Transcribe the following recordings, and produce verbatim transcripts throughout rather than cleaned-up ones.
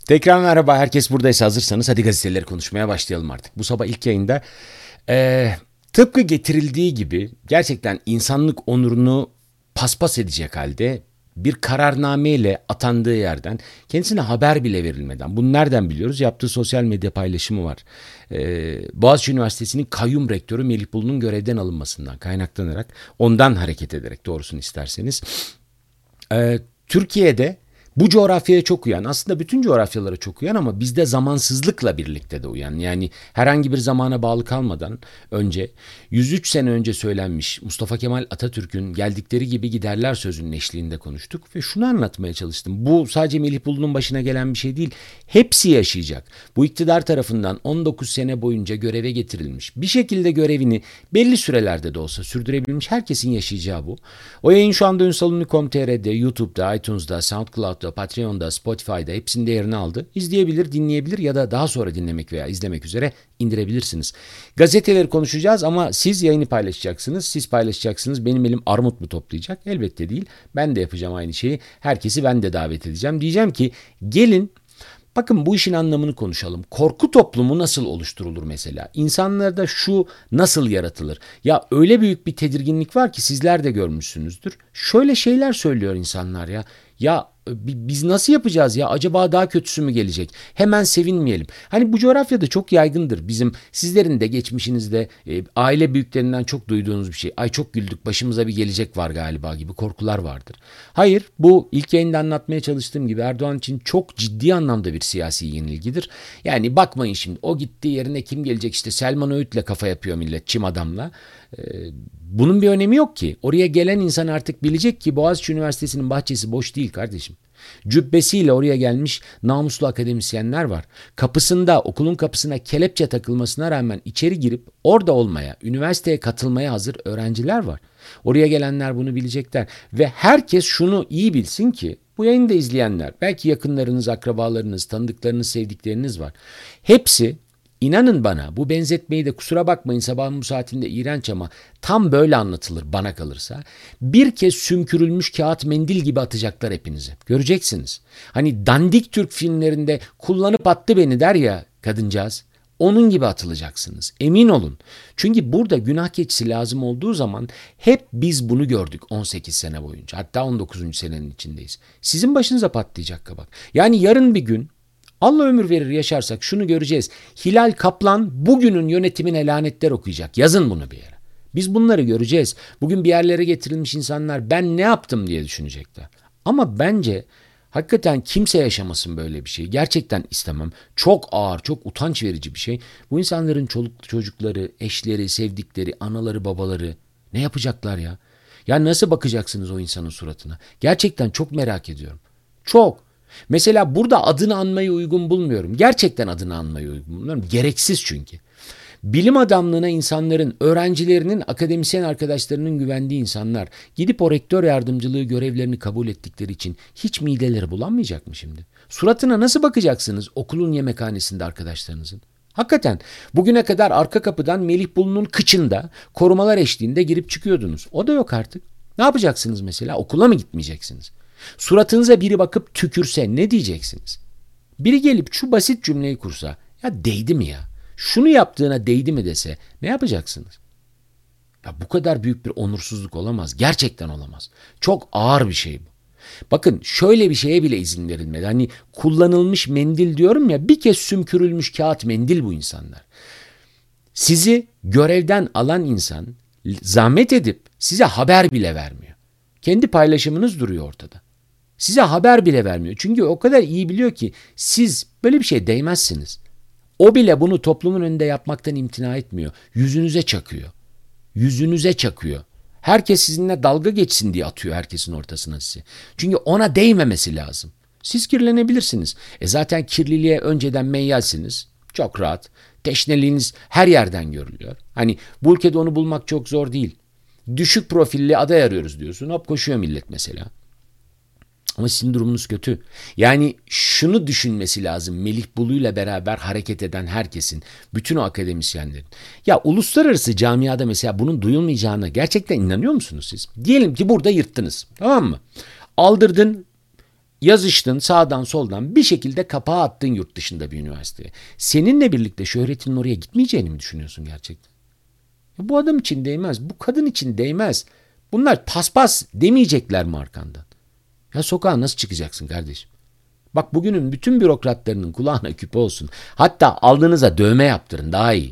Tekrar merhaba, herkes buradaysa hazırsanız hadi gazeteleri konuşmaya başlayalım artık. Bu sabah ilk yayında e, tıpkı getirildiği gibi gerçekten insanlık onurunu paspas edecek halde bir kararnameyle atandığı yerden kendisine haber bile verilmeden, bunu nereden biliyoruz? Yaptığı sosyal medya paylaşımı var. E, Boğaziçi Üniversitesi'nin kayyum rektörü Melih Bulu'nun görevden alınmasından kaynaklanarak, ondan hareket ederek doğrusunu isterseniz e, Türkiye'de bu coğrafyaya çok uyan, aslında bütün coğrafyalara çok uyan ama bizde zamansızlıkla birlikte de uyan. Yani herhangi bir zamana bağlı kalmadan önce yüz üç sene önce söylenmiş Mustafa Kemal Atatürk'ün geldikleri gibi giderler sözünün eşliğinde konuştuk ve şunu anlatmaya çalıştım. Bu sadece Melih Bulu'nun başına gelen bir şey değil. Hepsi yaşayacak. Bu iktidar tarafından on dokuz sene boyunca göreve getirilmiş. Bir şekilde görevini belli sürelerde de olsa sürdürebilmiş herkesin yaşayacağı bu. O yayın şu anda ünsaluni nokta com nokta t r'de, YouTube'da, iTunes'da, SoundCloud'da, Patreon'da, Spotify'da hepsinde yerini aldı. İzleyebilir, dinleyebilir ya da daha sonra dinlemek veya izlemek üzere indirebilirsiniz. Gazeteleri konuşacağız ama siz yayını paylaşacaksınız. Siz paylaşacaksınız. Benim elim armut mu toplayacak? Elbette değil. Ben de yapacağım aynı şeyi. Herkesi ben de davet edeceğim. Diyeceğim ki gelin, bakın bu işin anlamını konuşalım. Korku toplumu nasıl oluşturulur mesela? İnsanlarda şu nasıl yaratılır? Ya öyle büyük bir tedirginlik var ki sizler de görmüşsünüzdür. Şöyle şeyler söylüyor insanlar ya. Ya biz nasıl yapacağız ya? Acaba daha kötüsü mü gelecek? Hemen sevinmeyelim. Hani bu coğrafyada çok yaygındır. Bizim sizlerin de geçmişinizde e, aile büyüklerinden çok duyduğunuz bir şey. Ay çok güldük, başımıza bir gelecek var galiba gibi korkular vardır. Hayır, bu ilk yayında anlatmaya çalıştığım gibi Erdoğan için çok ciddi anlamda bir siyasi yenilgidir. Yani bakmayın şimdi o gitti yerine kim gelecek, işte Selman Öğüt'le kafa yapıyor millet, çim adamla. Ee, bunun bir önemi yok ki. Oraya gelen insan artık bilecek ki Boğaziçi Üniversitesi'nin bahçesi boş değil kardeşim. Cübbesiyle oraya gelmiş namuslu akademisyenler var. Kapısında, okulun kapısına kelepçe takılmasına rağmen içeri girip orada olmaya, üniversiteye katılmaya hazır öğrenciler var. Oraya gelenler bunu bilecekler ve herkes şunu iyi bilsin ki bu yayını da izleyenler, belki yakınlarınız, akrabalarınız, tanıdıklarınız, sevdikleriniz var. Hepsi, İnanın bana, bu benzetmeyi de kusura bakmayın sabahın bu saatinde iğrenç ama tam böyle anlatılır bana kalırsa. Bir kez sümkürülmüş kağıt mendil gibi atacaklar hepinizi. Göreceksiniz. Hani dandik Türk filmlerinde kullanıp attı beni der ya kadıncağız. Onun gibi atılacaksınız. Emin olun. Çünkü burada günah keçisi lazım olduğu zaman hep biz bunu gördük on sekiz sene boyunca. Hatta on dokuzuncu senenin içindeyiz. Sizin başınıza patlayacak kabak. Yani yarın bir gün Allah ömür verir yaşarsak şunu göreceğiz. Hilal Kaplan bugünün yönetimine lanetler okuyacak. Yazın bunu bir yere. Biz bunları göreceğiz. Bugün bir yerlere getirilmiş insanlar ben ne yaptım diye düşünecekler. Ama bence hakikaten kimse yaşamasın böyle bir şey. Gerçekten istemem. Çok ağır, çok utanç verici bir şey. Bu insanların çoluk çocukları, eşleri, sevdikleri, anaları, babaları ne yapacaklar ya? Ya nasıl bakacaksınız o insanın suratına? Gerçekten çok merak ediyorum. Çok. Mesela burada adını anmayı uygun bulmuyorum. Gerçekten adını anmayı uygun bulmuyorum. Gereksiz çünkü. Bilim adamlığına insanların, öğrencilerinin, akademisyen arkadaşlarının güvendiği insanlar gidip o rektör yardımcılığı görevlerini kabul ettikleri için hiç mideleri bulanmayacak mı şimdi? Suratına nasıl bakacaksınız okulun yemekhanesinde arkadaşlarınızın? Hakikaten bugüne kadar arka kapıdan Melih Bulu'nun kıçında korumalar eşliğinde girip çıkıyordunuz. O da yok artık. Ne yapacaksınız mesela? Okula mı gitmeyeceksiniz? Suratınıza biri bakıp tükürse ne diyeceksiniz? Biri gelip şu basit cümleyi kursa, ya değdi mi ya? Şunu yaptığına değdi mi dese ne yapacaksınız? Ya bu kadar büyük bir onursuzluk olamaz. Gerçekten olamaz. Çok ağır bir şey bu. Bakın şöyle bir şeye bile izin verilmedi. Hani kullanılmış mendil diyorum ya, bir kez sümkürülmüş kağıt mendil bu insanlar. Sizi görevden alan insan zahmet edip size haber bile vermiyor. Kendi paylaşımınız duruyor ortada. Size haber bile vermiyor. Çünkü o kadar iyi biliyor ki siz böyle bir şeye değmezsiniz. O bile bunu toplumun önünde yapmaktan imtina etmiyor. Yüzünüze çakıyor. Yüzünüze çakıyor. Herkes sizinle dalga geçsin diye atıyor herkesin ortasına sizi. Çünkü ona değmemesi lazım. Siz kirlenebilirsiniz. E zaten kirliliğe önceden meyyalsiniz. Çok rahat. Teşneliğiniz her yerden görülüyor. Hani bu ülkede onu bulmak çok zor değil. Düşük profilli aday arıyoruz diyorsun. Hop koşuyor millet mesela. Ama sizin durumunuz kötü. Yani şunu düşünmesi lazım Melih Bulu'yla beraber hareket eden herkesin, bütün o akademisyenlerin. Ya uluslararası camiada mesela bunun duyulmayacağına gerçekten inanıyor musunuz siz? Diyelim ki burada yırttınız, tamam mı? Aldırdın Yazıştın sağdan soldan bir şekilde kapağı attın yurt dışında bir üniversiteye. Seninle birlikte şöhretinin oraya gitmeyeceğini mi düşünüyorsun gerçekten? Ya bu adam için değmez, bu kadın için değmez. Bunlar paspas demeyecekler mi arkandan? Ya sokağa nasıl çıkacaksın kardeşim? Bak bugünün bütün bürokratlarının kulağına küpe olsun. Hatta alnınıza dövme yaptırın daha iyi.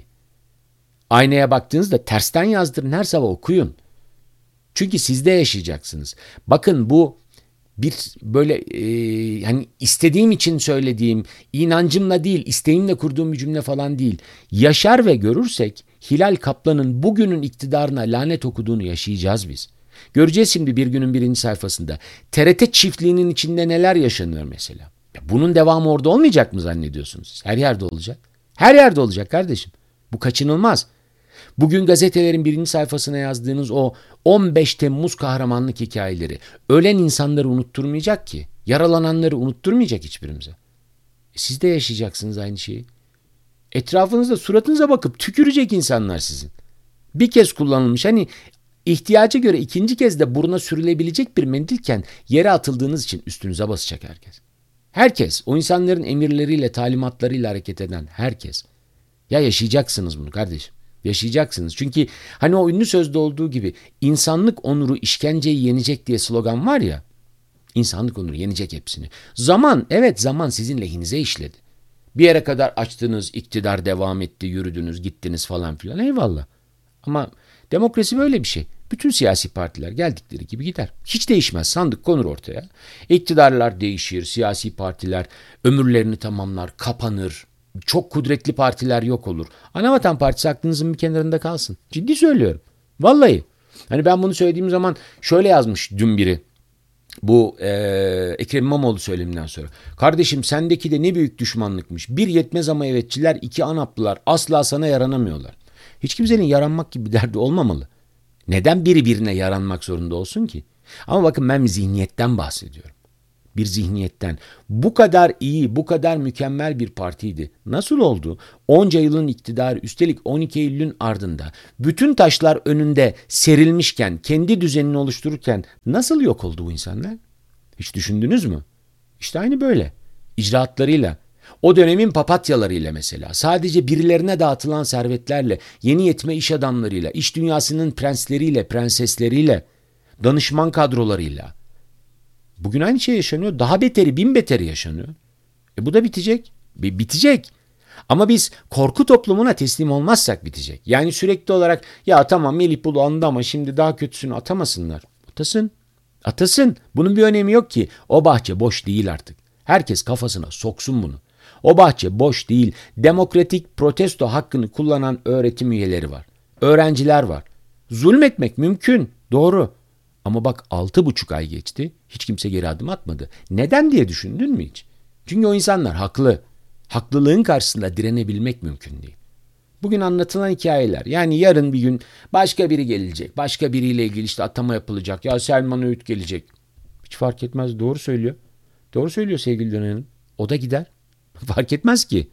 Aynaya baktığınızda tersten yazdırın, her sabah okuyun. Çünkü siz de yaşayacaksınız. Bakın bu bir böyle e, hani istediğim için söylediğim, inancımla değil, isteğimle kurduğum bir cümle falan değil. Yaşar ve görürsek Hilal Kaplan'ın bugünün iktidarına lanet okuduğunu yaşayacağız biz. Göreceğiz şimdi bir günün birinci sayfasında. T R T çiftliğinin içinde neler yaşanıyor mesela. Bunun devamı orada olmayacak mı zannediyorsunuz siz? Her yerde olacak. Her yerde olacak kardeşim. Bu kaçınılmaz. Bugün gazetelerin birinci sayfasına yazdığınız o on beş Temmuz kahramanlık hikayeleri ölen insanları unutturmayacak ki. Yaralananları unutturmayacak hiçbirimize. E siz de yaşayacaksınız aynı şeyi. Etrafınızda suratınıza bakıp tükürecek insanlar sizin. Bir kez kullanılmış hani ihtiyaca göre ikinci kez de buruna sürülebilecek bir mendilken yere atıldığınız için üstünüze basacak herkes. Herkes, o insanların emirleriyle, talimatlarıyla hareket eden herkes. Ya yaşayacaksınız bunu kardeşim. Yaşayacaksınız. Çünkü hani o ünlü sözde olduğu gibi insanlık onuru işkenceyi yenecek diye slogan var ya. İnsanlık onuru yenecek hepsini. Zaman, evet zaman sizin lehinize işledi. Bir yere kadar açtınız, iktidar devam etti, yürüdünüz, gittiniz falan filan. Eyvallah. Ama demokrasi böyle bir şey. Bütün siyasi partiler geldikleri gibi gider. Hiç değişmez. Sandık konur ortaya. İktidarlar değişir, siyasi partiler ömürlerini tamamlar, kapanır. Çok kudretli partiler yok olur. Anavatan Partisi aklınızın bir kenarında kalsın. Ciddi söylüyorum. Vallahi. Hani ben bunu söylediğim zaman şöyle yazmış dün biri. Bu e, Ekrem İmamoğlu söyleminden sonra. Kardeşim sendeki de ne büyük düşmanlıkmış. Bir yetmez ama evetçiler, iki ANAP'lılar asla sana yaranamıyorlar. Hiç kimsenin yaranmak gibi bir derdi olmamalı. Neden biri birine yaranmak zorunda olsun ki? Ama bakın ben bir zihniyetten bahsediyorum. Bir zihniyetten. Bu kadar iyi, bu kadar mükemmel bir partiydi. Nasıl oldu? Onca yılın iktidarı, üstelik on iki Eylül'ün ardında, bütün taşlar önünde serilmişken, kendi düzenini oluştururken nasıl yok oldu bu insanlar? Hiç düşündünüz mü? İşte aynı böyle. İcraatlarıyla, o dönemin papatyalarıyla mesela, sadece birilerine dağıtılan servetlerle, yeni yetme iş adamlarıyla, iş dünyasının prensleriyle, prensesleriyle, danışman kadrolarıyla. Bugün aynı şey yaşanıyor. Daha beteri, bin beteri yaşanıyor. E bu da bitecek. B- bitecek. Ama biz korku toplumuna teslim olmazsak bitecek. Yani sürekli olarak ya tamam Melih Bulu andı ama şimdi daha kötüsünü atamasınlar. Atasın. Atasın. Bunun bir önemi yok ki. O bahçe boş değil artık. Herkes kafasına soksun bunu. O bahçe boş değil. Demokratik protesto hakkını kullanan öğretim üyeleri var. Öğrenciler var. Zulmetmek mümkün. Doğru. Ama bak altı buçuk ay geçti. Hiç kimse geri adım atmadı. Neden diye düşündün mü hiç? Çünkü o insanlar haklı. Haklılığın karşısında direnebilmek mümkün değil. Bugün anlatılan hikayeler. Yani yarın bir gün başka biri gelecek. Başka biriyle ilgili işte atama yapılacak. Ya Selman Öğüt gelecek. Hiç fark etmez. Doğru söylüyor. Doğru söylüyor sevgili Dönen. O da gider. Fark etmez ki.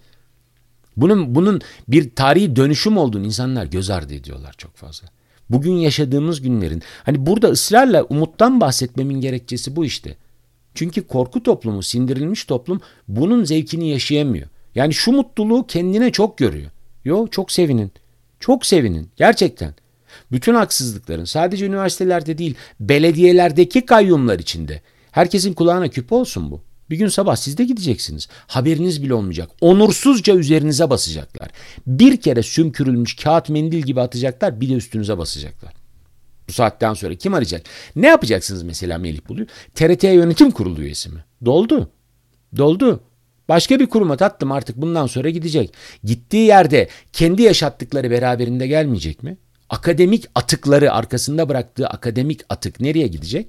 Bunun, bunun bir tarihi dönüşüm olduğunu insanlar göz ardı ediyorlar çok fazla. Bugün yaşadığımız günlerin, hani burada ısrarla umuttan bahsetmemin gerekçesi bu işte. Çünkü korku toplumu, sindirilmiş toplum bunun zevkini yaşayamıyor. Yani şu mutluluğu kendine çok görüyor. Yo çok sevinin. Çok sevinin. Gerçekten. Bütün haksızlıkların sadece üniversitelerde değil, belediyelerdeki kayyumlar içinde. Herkesin kulağına küpe olsun bu. Bir gün sabah siz de gideceksiniz. Haberiniz bile olmayacak. Onursuzca üzerinize basacaklar. Bir kere sümkürülmüş kağıt mendil gibi atacaklar, bir de üstünüze basacaklar. Bu saatten sonra kim arayacak? Ne yapacaksınız mesela Melih Bulu'yu? T R T Yönetim Kurulu üyesi mi? Doldu. Doldu. Başka bir kuruma tattım artık bundan sonra gidecek. Gittiği yerde kendi yaşattıkları beraberinde gelmeyecek mi? Akademik atıkları, arkasında bıraktığı akademik atık nereye gidecek?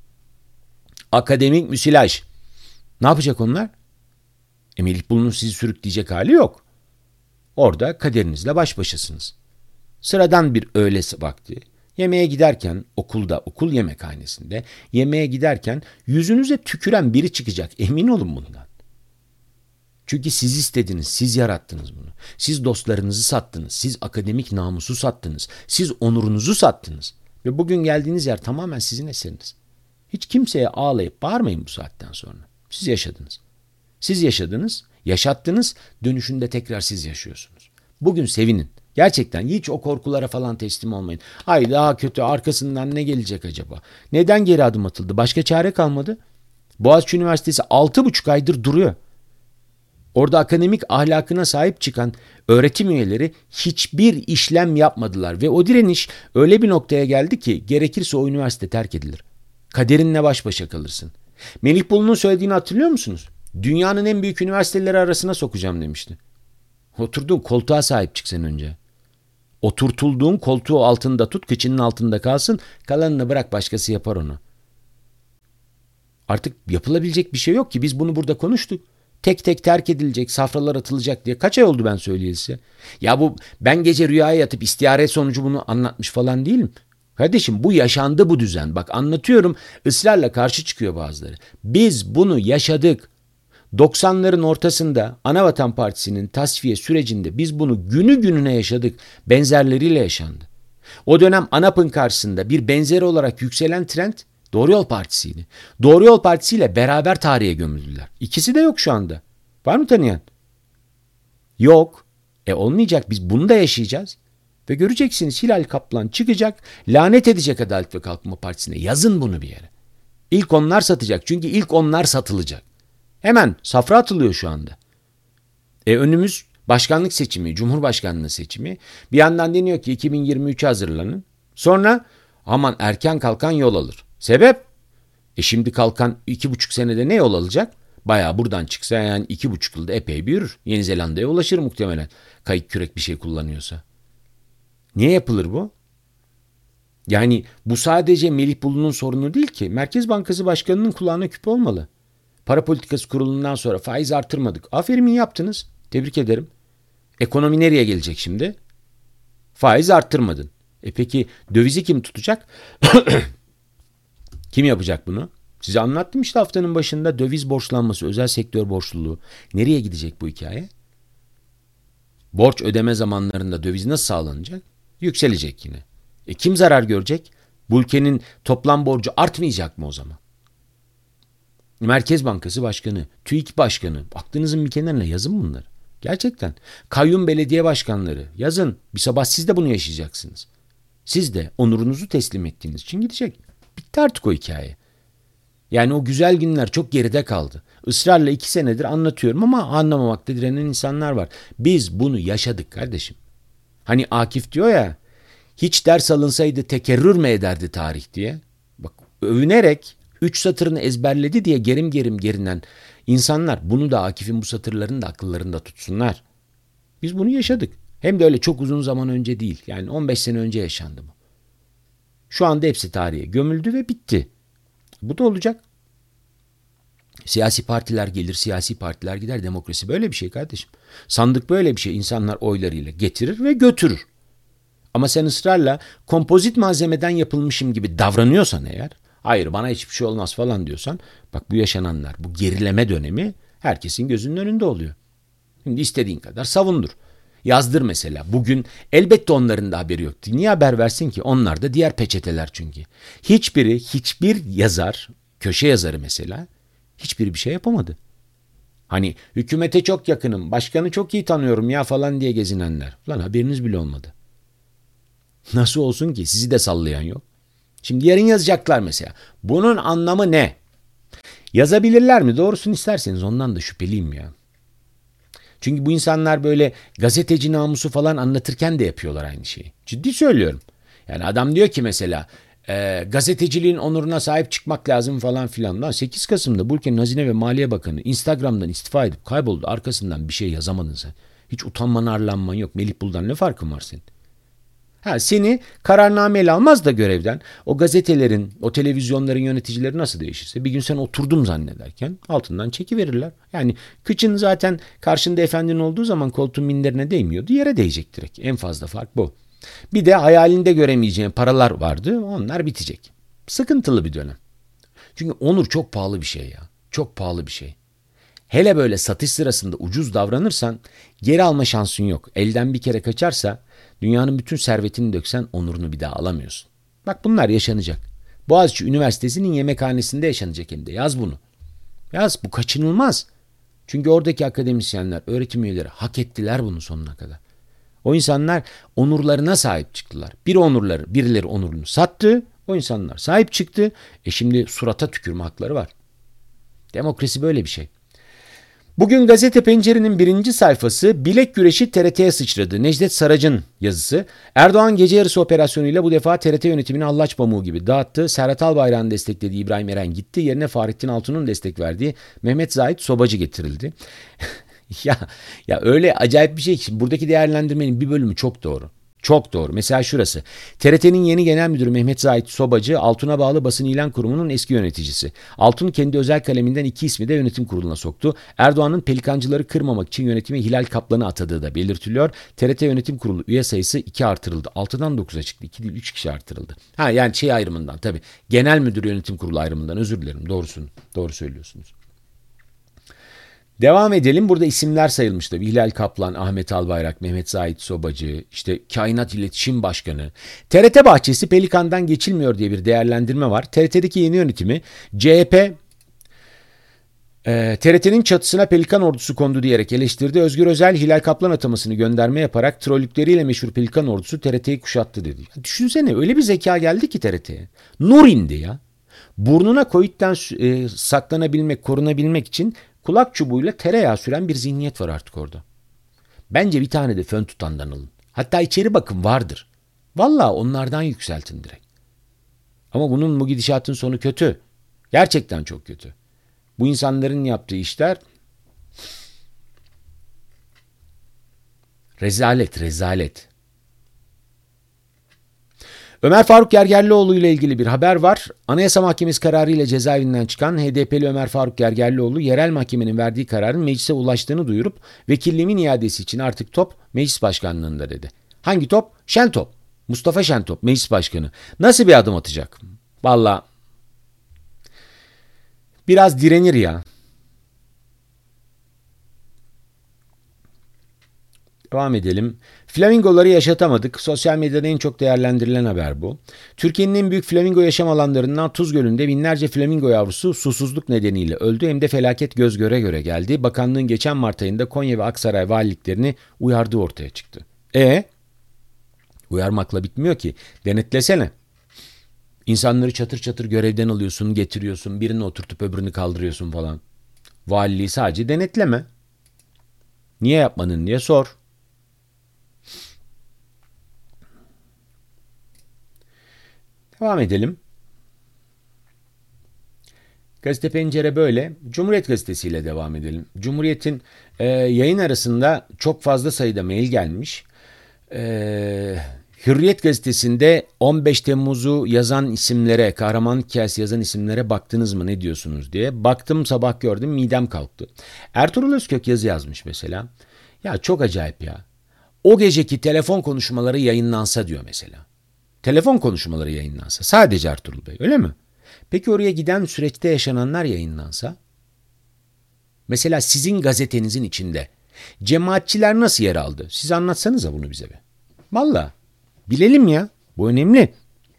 Akademik müsilaj. Ne yapacak onlar? E Melih Bulu'nun sizi sürükleyecek hali yok. Orada kaderinizle baş başasınız. Sıradan bir öğle vakti. Yemeğe giderken okulda, okul yemekhanesinde yemeğe giderken yüzünüze tüküren biri çıkacak. Emin olun bundan. Çünkü siz istediniz, siz yarattınız bunu. Siz dostlarınızı sattınız, siz akademik namusu sattınız, siz onurunuzu sattınız. Ve bugün geldiğiniz yer tamamen sizin eseriniz. Hiç kimseye ağlayıp bağırmayın bu saatten sonra. Siz yaşadınız. Siz yaşadınız, yaşattınız, dönüşünde tekrar siz yaşıyorsunuz. Bugün sevinin. Gerçekten hiç o korkulara falan teslim olmayın. Ay daha kötü, arkasından ne gelecek acaba? Neden geri adım atıldı? Başka çare kalmadı. Boğaziçi Üniversitesi altı buçuk aydır duruyor. Orada akademik ahlakına sahip çıkan öğretim üyeleri hiçbir işlem yapmadılar. Ve o direniş öyle bir noktaya geldi ki gerekirse o üniversite terk edilir. Kaderinle baş başa kalırsın. Melih Bulu'nun söylediğini hatırlıyor musunuz? Dünyanın en büyük üniversiteleri arasına sokacağım demişti. Oturduğun koltuğa sahip çık sen önce. Oturtulduğun koltuğu altında tut, kıçının altında kalsın, kalanını bırak başkası yapar onu. Artık yapılabilecek bir şey yok ki, biz bunu burada konuştuk. Tek tek terk edilecek, safralar atılacak diye kaç ay oldu ben söyleyeli size? Ya bu ben gece rüyaya yatıp istihare sonucu bunu anlatmış falan değilim. Kardeşim bu yaşandı bu düzen. Bak anlatıyorum, ısrarla karşı çıkıyor bazıları. Biz bunu yaşadık. doksanların ortasında Anavatan Partisi'nin tasfiye sürecinde biz bunu günü gününe yaşadık. Benzerleriyle yaşandı. O dönem ANAP'ın karşısında bir benzeri olarak yükselen trend Doğru Yol Partisi'ydi. Doğru Yol Partisi ile beraber tarihe gömüldüler. İkisi de yok şu anda. Var mı tanıyan? Yok. E olmayacak. Biz bunu da yaşayacağız. Ve göreceksiniz Hilal Kaplan çıkacak, lanet edecek Adalet ve Kalkınma Partisi'ne. Yazın bunu bir yere. İlk onlar satacak. Çünkü ilk onlar satılacak. Hemen safra atılıyor şu anda. E önümüz başkanlık seçimi, cumhurbaşkanlığı seçimi. Bir yandan deniyor ki iki bin yirmi üçe hazırlanın. Sonra aman erken kalkan yol alır. Sebep? E şimdi kalkan iki buçuk senede ne yol alacak? Bayağı buradan çıksa yani iki buçuk yılda epey bir yürür. Yeni Zelanda'ya ulaşır muhtemelen. Kayık kürek bir şey kullanıyorsa. Niye yapılır bu? Yani bu sadece Melih Bulu'nun sorunu değil ki. Merkez Bankası Başkanı'nın kulağına küpe olmalı. Para Politikası Kurulu'ndan sonra faiz artırmadık. Aferin, iyi yaptınız. Tebrik ederim. Ekonomi nereye gelecek şimdi? Faiz arttırmadın. E peki dövizi kim tutacak? Kim yapacak bunu? Size anlattım işte haftanın başında, döviz borçlanması, özel sektör borçluluğu. Nereye gidecek bu hikaye? Borç ödeme zamanlarında döviz nasıl sağlanacak? Yükselecek yine. E kim zarar görecek? Bu ülkenin toplam borcu artmayacak mı o zaman? Merkez Bankası Başkanı, TÜİK Başkanı, aklınızın bir kenarına yazın bunları. Gerçekten. Kayyum belediye başkanları yazın. Bir sabah siz de bunu yaşayacaksınız. Siz de onurunuzu teslim ettiğiniz için gidecek. Bitti artık o hikaye. Yani o güzel günler çok geride kaldı. Israrla iki senedir anlatıyorum ama anlamamakta direnen insanlar var. Biz bunu yaşadık kardeşim. Hani Akif diyor ya, hiç ders alınsaydı tekerrür mü ederdi tarih diye. Bak övünerek üç satırını ezberledi diye gerim gerim gerinen insanlar bunu da Akif'in bu satırlarını da akıllarında tutsunlar. Biz bunu yaşadık. Hem de öyle çok uzun zaman önce değil. Yani on beş sene önce yaşandı bu. Şu anda hepsi tarihe gömüldü ve bitti. Bu da olacak. Siyasi partiler gelir, siyasi partiler gider. Demokrasi böyle bir şey kardeşim. Sandık böyle bir şey. İnsanlar oylarıyla getirir ve götürür. Ama sen ısrarla kompozit malzemeden yapılmışım gibi davranıyorsan eğer, hayır bana hiçbir şey olmaz falan diyorsan, bak bu yaşananlar, bu gerileme dönemi herkesin gözünün önünde oluyor. Şimdi istediğin kadar savundur. Yazdır mesela. Bugün elbette onların da haberi yoktu. Niye haber versin ki? Onlar da diğer peçeteler çünkü. Hiçbiri, hiçbir yazar, köşe yazarı mesela, hiçbiri bir şey yapamadı. Hani hükümete çok yakınım, başkanı çok iyi tanıyorum ya falan diye gezinenler. Lan haberiniz bile olmadı. Nasıl olsun ki? Sizi de sallayan yok. Şimdi yarın yazacaklar mesela. Bunun anlamı ne? Yazabilirler mi? Doğrusunu isterseniz ondan da şüpheliyim ya. Çünkü bu insanlar böyle gazeteci namusu falan anlatırken de yapıyorlar aynı şeyi. Ciddi söylüyorum. Yani adam diyor ki mesela e, gazeteciliğin onuruna sahip çıkmak lazım falan filan. Lan sekiz Kasım'da bu ülkenin Hazine ve Maliye Bakanı Instagram'dan istifa edip kayboldu. Arkasından bir şey yazamadın sen. Hiç utanman arlanman yok. Melih Bulu'dan ne farkın var senin? Ha, seni kararnameyle almaz da görevden. O gazetelerin, o televizyonların yöneticileri nasıl değişirse bir gün sen oturdum zannederken altından çekiverirler. Yani kıçın zaten karşında efendinin olduğu zaman koltuğun minderine değmiyordu. Yere değecek direkt. En fazla fark bu. Bir de hayalinde göremeyeceğin paralar vardı. Onlar bitecek. Sıkıntılı bir dönem. Çünkü onur çok pahalı bir şey ya. Çok pahalı bir şey. Hele böyle satış sırasında ucuz davranırsan geri alma şansın yok. Elden bir kere kaçarsa dünyanın bütün servetini döksen onurunu bir daha alamıyorsun. Bak bunlar yaşanacak. Boğaziçi Üniversitesi'nin yemekhanesinde yaşanacak hem de. Yaz bunu. Yaz, bu kaçınılmaz. Çünkü oradaki akademisyenler, öğretim üyeleri hak ettiler bunu sonuna kadar. O insanlar onurlarına sahip çıktılar. Bir onurları, birileri onurunu sattı. O insanlar sahip çıktı. E şimdi surata tükürme hakları var. Demokrasi böyle bir şey. Bugün Gazete Pencere'nin birinci sayfası bilek güreşi T R T'ye sıçradı. Necdet Sarac'ın yazısı. Erdoğan gece yarısı operasyonuyla bu defa T R T yönetimini allaç pamuğu gibi dağıttı. Serhat Albayrak'ın desteklediği İbrahim Eren gitti. Yerine Fahrettin Altun'un destek verdiği Mehmet Zahit Sobacı getirildi. ya ya öyle acayip bir şey ki buradaki değerlendirmenin bir bölümü çok doğru. Çok doğru. Mesela şurası. T R T'nin yeni genel müdürü Mehmet Zahit Sobacı, Altun'a bağlı basın ilan kurumunun eski yöneticisi. Altun kendi özel kaleminden iki ismi de yönetim kuruluna soktu. Erdoğan'ın pelikancıları kırmamak için yönetime Hilal Kaplan'ı atadığı da belirtiliyor. T R T yönetim kurulu üye sayısı iki artırıldı. altıdan dokuza çıktı. iki değil üç kişi artırıldı. Ha yani şey ayrımından tabii. Genel müdür yönetim kurulu ayrımından özür dilerim. Doğrusunu. Doğru söylüyorsunuz. Devam edelim. Burada isimler sayılmış tabii. Hilal Kaplan, Ahmet Albayrak, Mehmet Zahit Sobacı, işte Kainat İletişim Başkanı. T R T bahçesi Pelikan'dan geçilmiyor diye bir değerlendirme var. T R T'deki yeni yönetimi C H P e, T R T'nin çatısına Pelikan ordusu kondu diyerek eleştirdi. Özgür Özel Hilal Kaplan atamasını gönderme yaparak trollükleriyle meşhur Pelikan ordusu T R T'yi kuşattı dedi. Ya düşünsene öyle bir zeka geldi ki T R T'ye. Nur indi ya. Burnuna Covid'den e, saklanabilmek, korunabilmek için kulak çubuğuyla tereyağı süren bir zihniyet var artık orada. Bence bir tane de fön tutandan alın. Hatta içeri bakın vardır. Vallahi onlardan yükseltin direkt. Ama bunun bu gidişatın sonu kötü. Gerçekten çok kötü. Bu insanların yaptığı işler rezalet, rezalet. Ömer Faruk Gergerlioğlu ile ilgili bir haber var. Anayasa Mahkemesi kararı ile cezaevinden çıkan H D P'li Ömer Faruk Gergerlioğlu yerel mahkemenin verdiği kararın meclise ulaştığını duyurup vekilliğimin iadesi için artık top meclis başkanlığında dedi. Hangi top? Şentop. Mustafa Şentop meclis başkanı. Nasıl bir adım atacak? Vallahi biraz direnir ya. Devam edelim. Flamingoları yaşatamadık. Sosyal medyada en çok değerlendirilen haber bu. Türkiye'nin en büyük flamingo yaşam alanlarından Tuz Gölü'nde binlerce flamingo yavrusu susuzluk nedeniyle öldü. Hem de felaket göz göre göre geldi. Bakanlığın geçen Mart ayında Konya ve Aksaray valiliklerini uyardığı ortaya çıktı. E uyarmakla bitmiyor ki. Denetlesene. İnsanları çatır çatır görevden alıyorsun, getiriyorsun, birini oturtup öbürünü kaldırıyorsun falan. Valiliği sadece denetleme. Niye yapmadın diye sor. Devam edelim. Gazete Pencere böyle. Cumhuriyet Gazetesi ile devam edelim. Cumhuriyet'in e, yayın arasında çok fazla sayıda mail gelmiş. E, Hürriyet Gazetesi'nde on beş Temmuz'u yazan isimlere, kahraman hikayesi yazan isimlere baktınız mı ne diyorsunuz diye. Baktım sabah gördüm midem kalktı. Ertuğrul Özkök yazı yazmış mesela. Ya çok acayip ya. O geceki telefon konuşmaları yayınlansa diyor mesela. Telefon konuşmaları yayınlansa. Sadece Ertuğrul Bey öyle mi? Peki oraya giden süreçte yaşananlar yayınlansa? Mesela sizin gazetenizin içinde cemaatçiler nasıl yer aldı? Siz anlatsanıza bunu bize be. Vallahi bilelim ya. Bu önemli.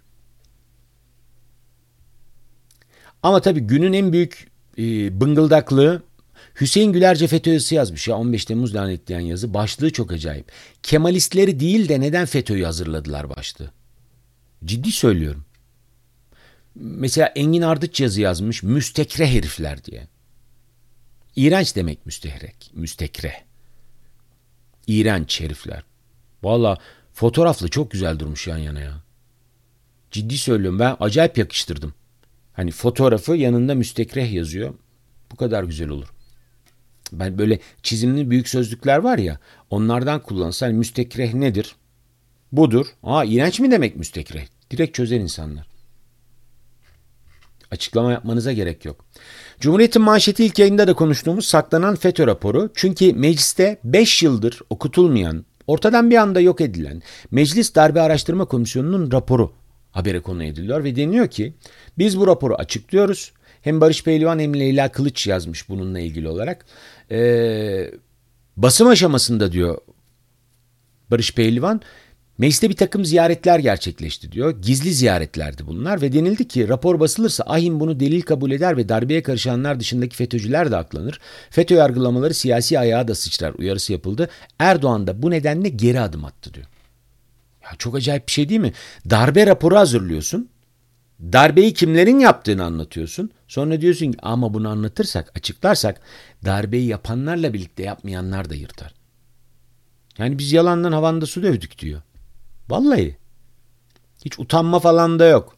Ama tabii günün en büyük e, bıngıldaklığı Hüseyin Gülerce FETÖ yazısı yazmış ya on beş Temmuz lanetleyen yazı. Başlığı çok acayip. Kemalistleri değil de neden FETÖ'yü hazırladılar başlığı. Ciddi söylüyorum. Mesela Engin Ardıç yazı yazmış. Müstekre herifler diye. İğrenç demek müstehrek. Müstekre. İğrenç herifler. Valla fotoğrafla çok güzel durmuş yan yana ya. Ciddi söylüyorum ben acayip yakıştırdım. Hani fotoğrafı yanında müstekreh yazıyor. Bu kadar güzel olur. Ben böyle çizimli büyük sözlükler var ya onlardan kullansa hani müstekreh nedir? Budur. Aa iğrenç mi demek müstekreh? Direkt çözer insanlar. Açıklama yapmanıza gerek yok. Cumhuriyet'in manşeti ilk yayında da konuştuğumuz saklanan FETÖ raporu. Çünkü mecliste beş yıldır okutulmayan, ortadan bir anda yok edilen Meclis Darbe Araştırma Komisyonu'nun raporu habere konu ediliyor ve deniyor ki biz bu raporu açıklıyoruz. Hem Barış Pehlivan hem Leyla Kılıç yazmış bununla ilgili olarak. Ee, basım aşamasında diyor Barış Pehlivan, Mecliste bir takım ziyaretler gerçekleşti diyor. Gizli ziyaretlerdi bunlar ve denildi ki rapor basılırsa AİHM bunu delil kabul eder ve darbeye karışanlar dışındaki FETÖ'cüler de aklanır. FETÖ yargılamaları siyasi ayağa da sıçrar uyarısı yapıldı. Erdoğan da bu nedenle geri adım attı diyor. Ya çok acayip bir şey değil mi? Darbe raporu hazırlıyorsun. Darbeyi kimlerin yaptığını anlatıyorsun. Sonra diyorsun ki ama bunu anlatırsak, açıklarsak darbeyi yapanlarla birlikte yapmayanlar da yırtar. Yani biz yalandan havanda su dövdük diyor. Vallahi. Hiç utanma falan da yok.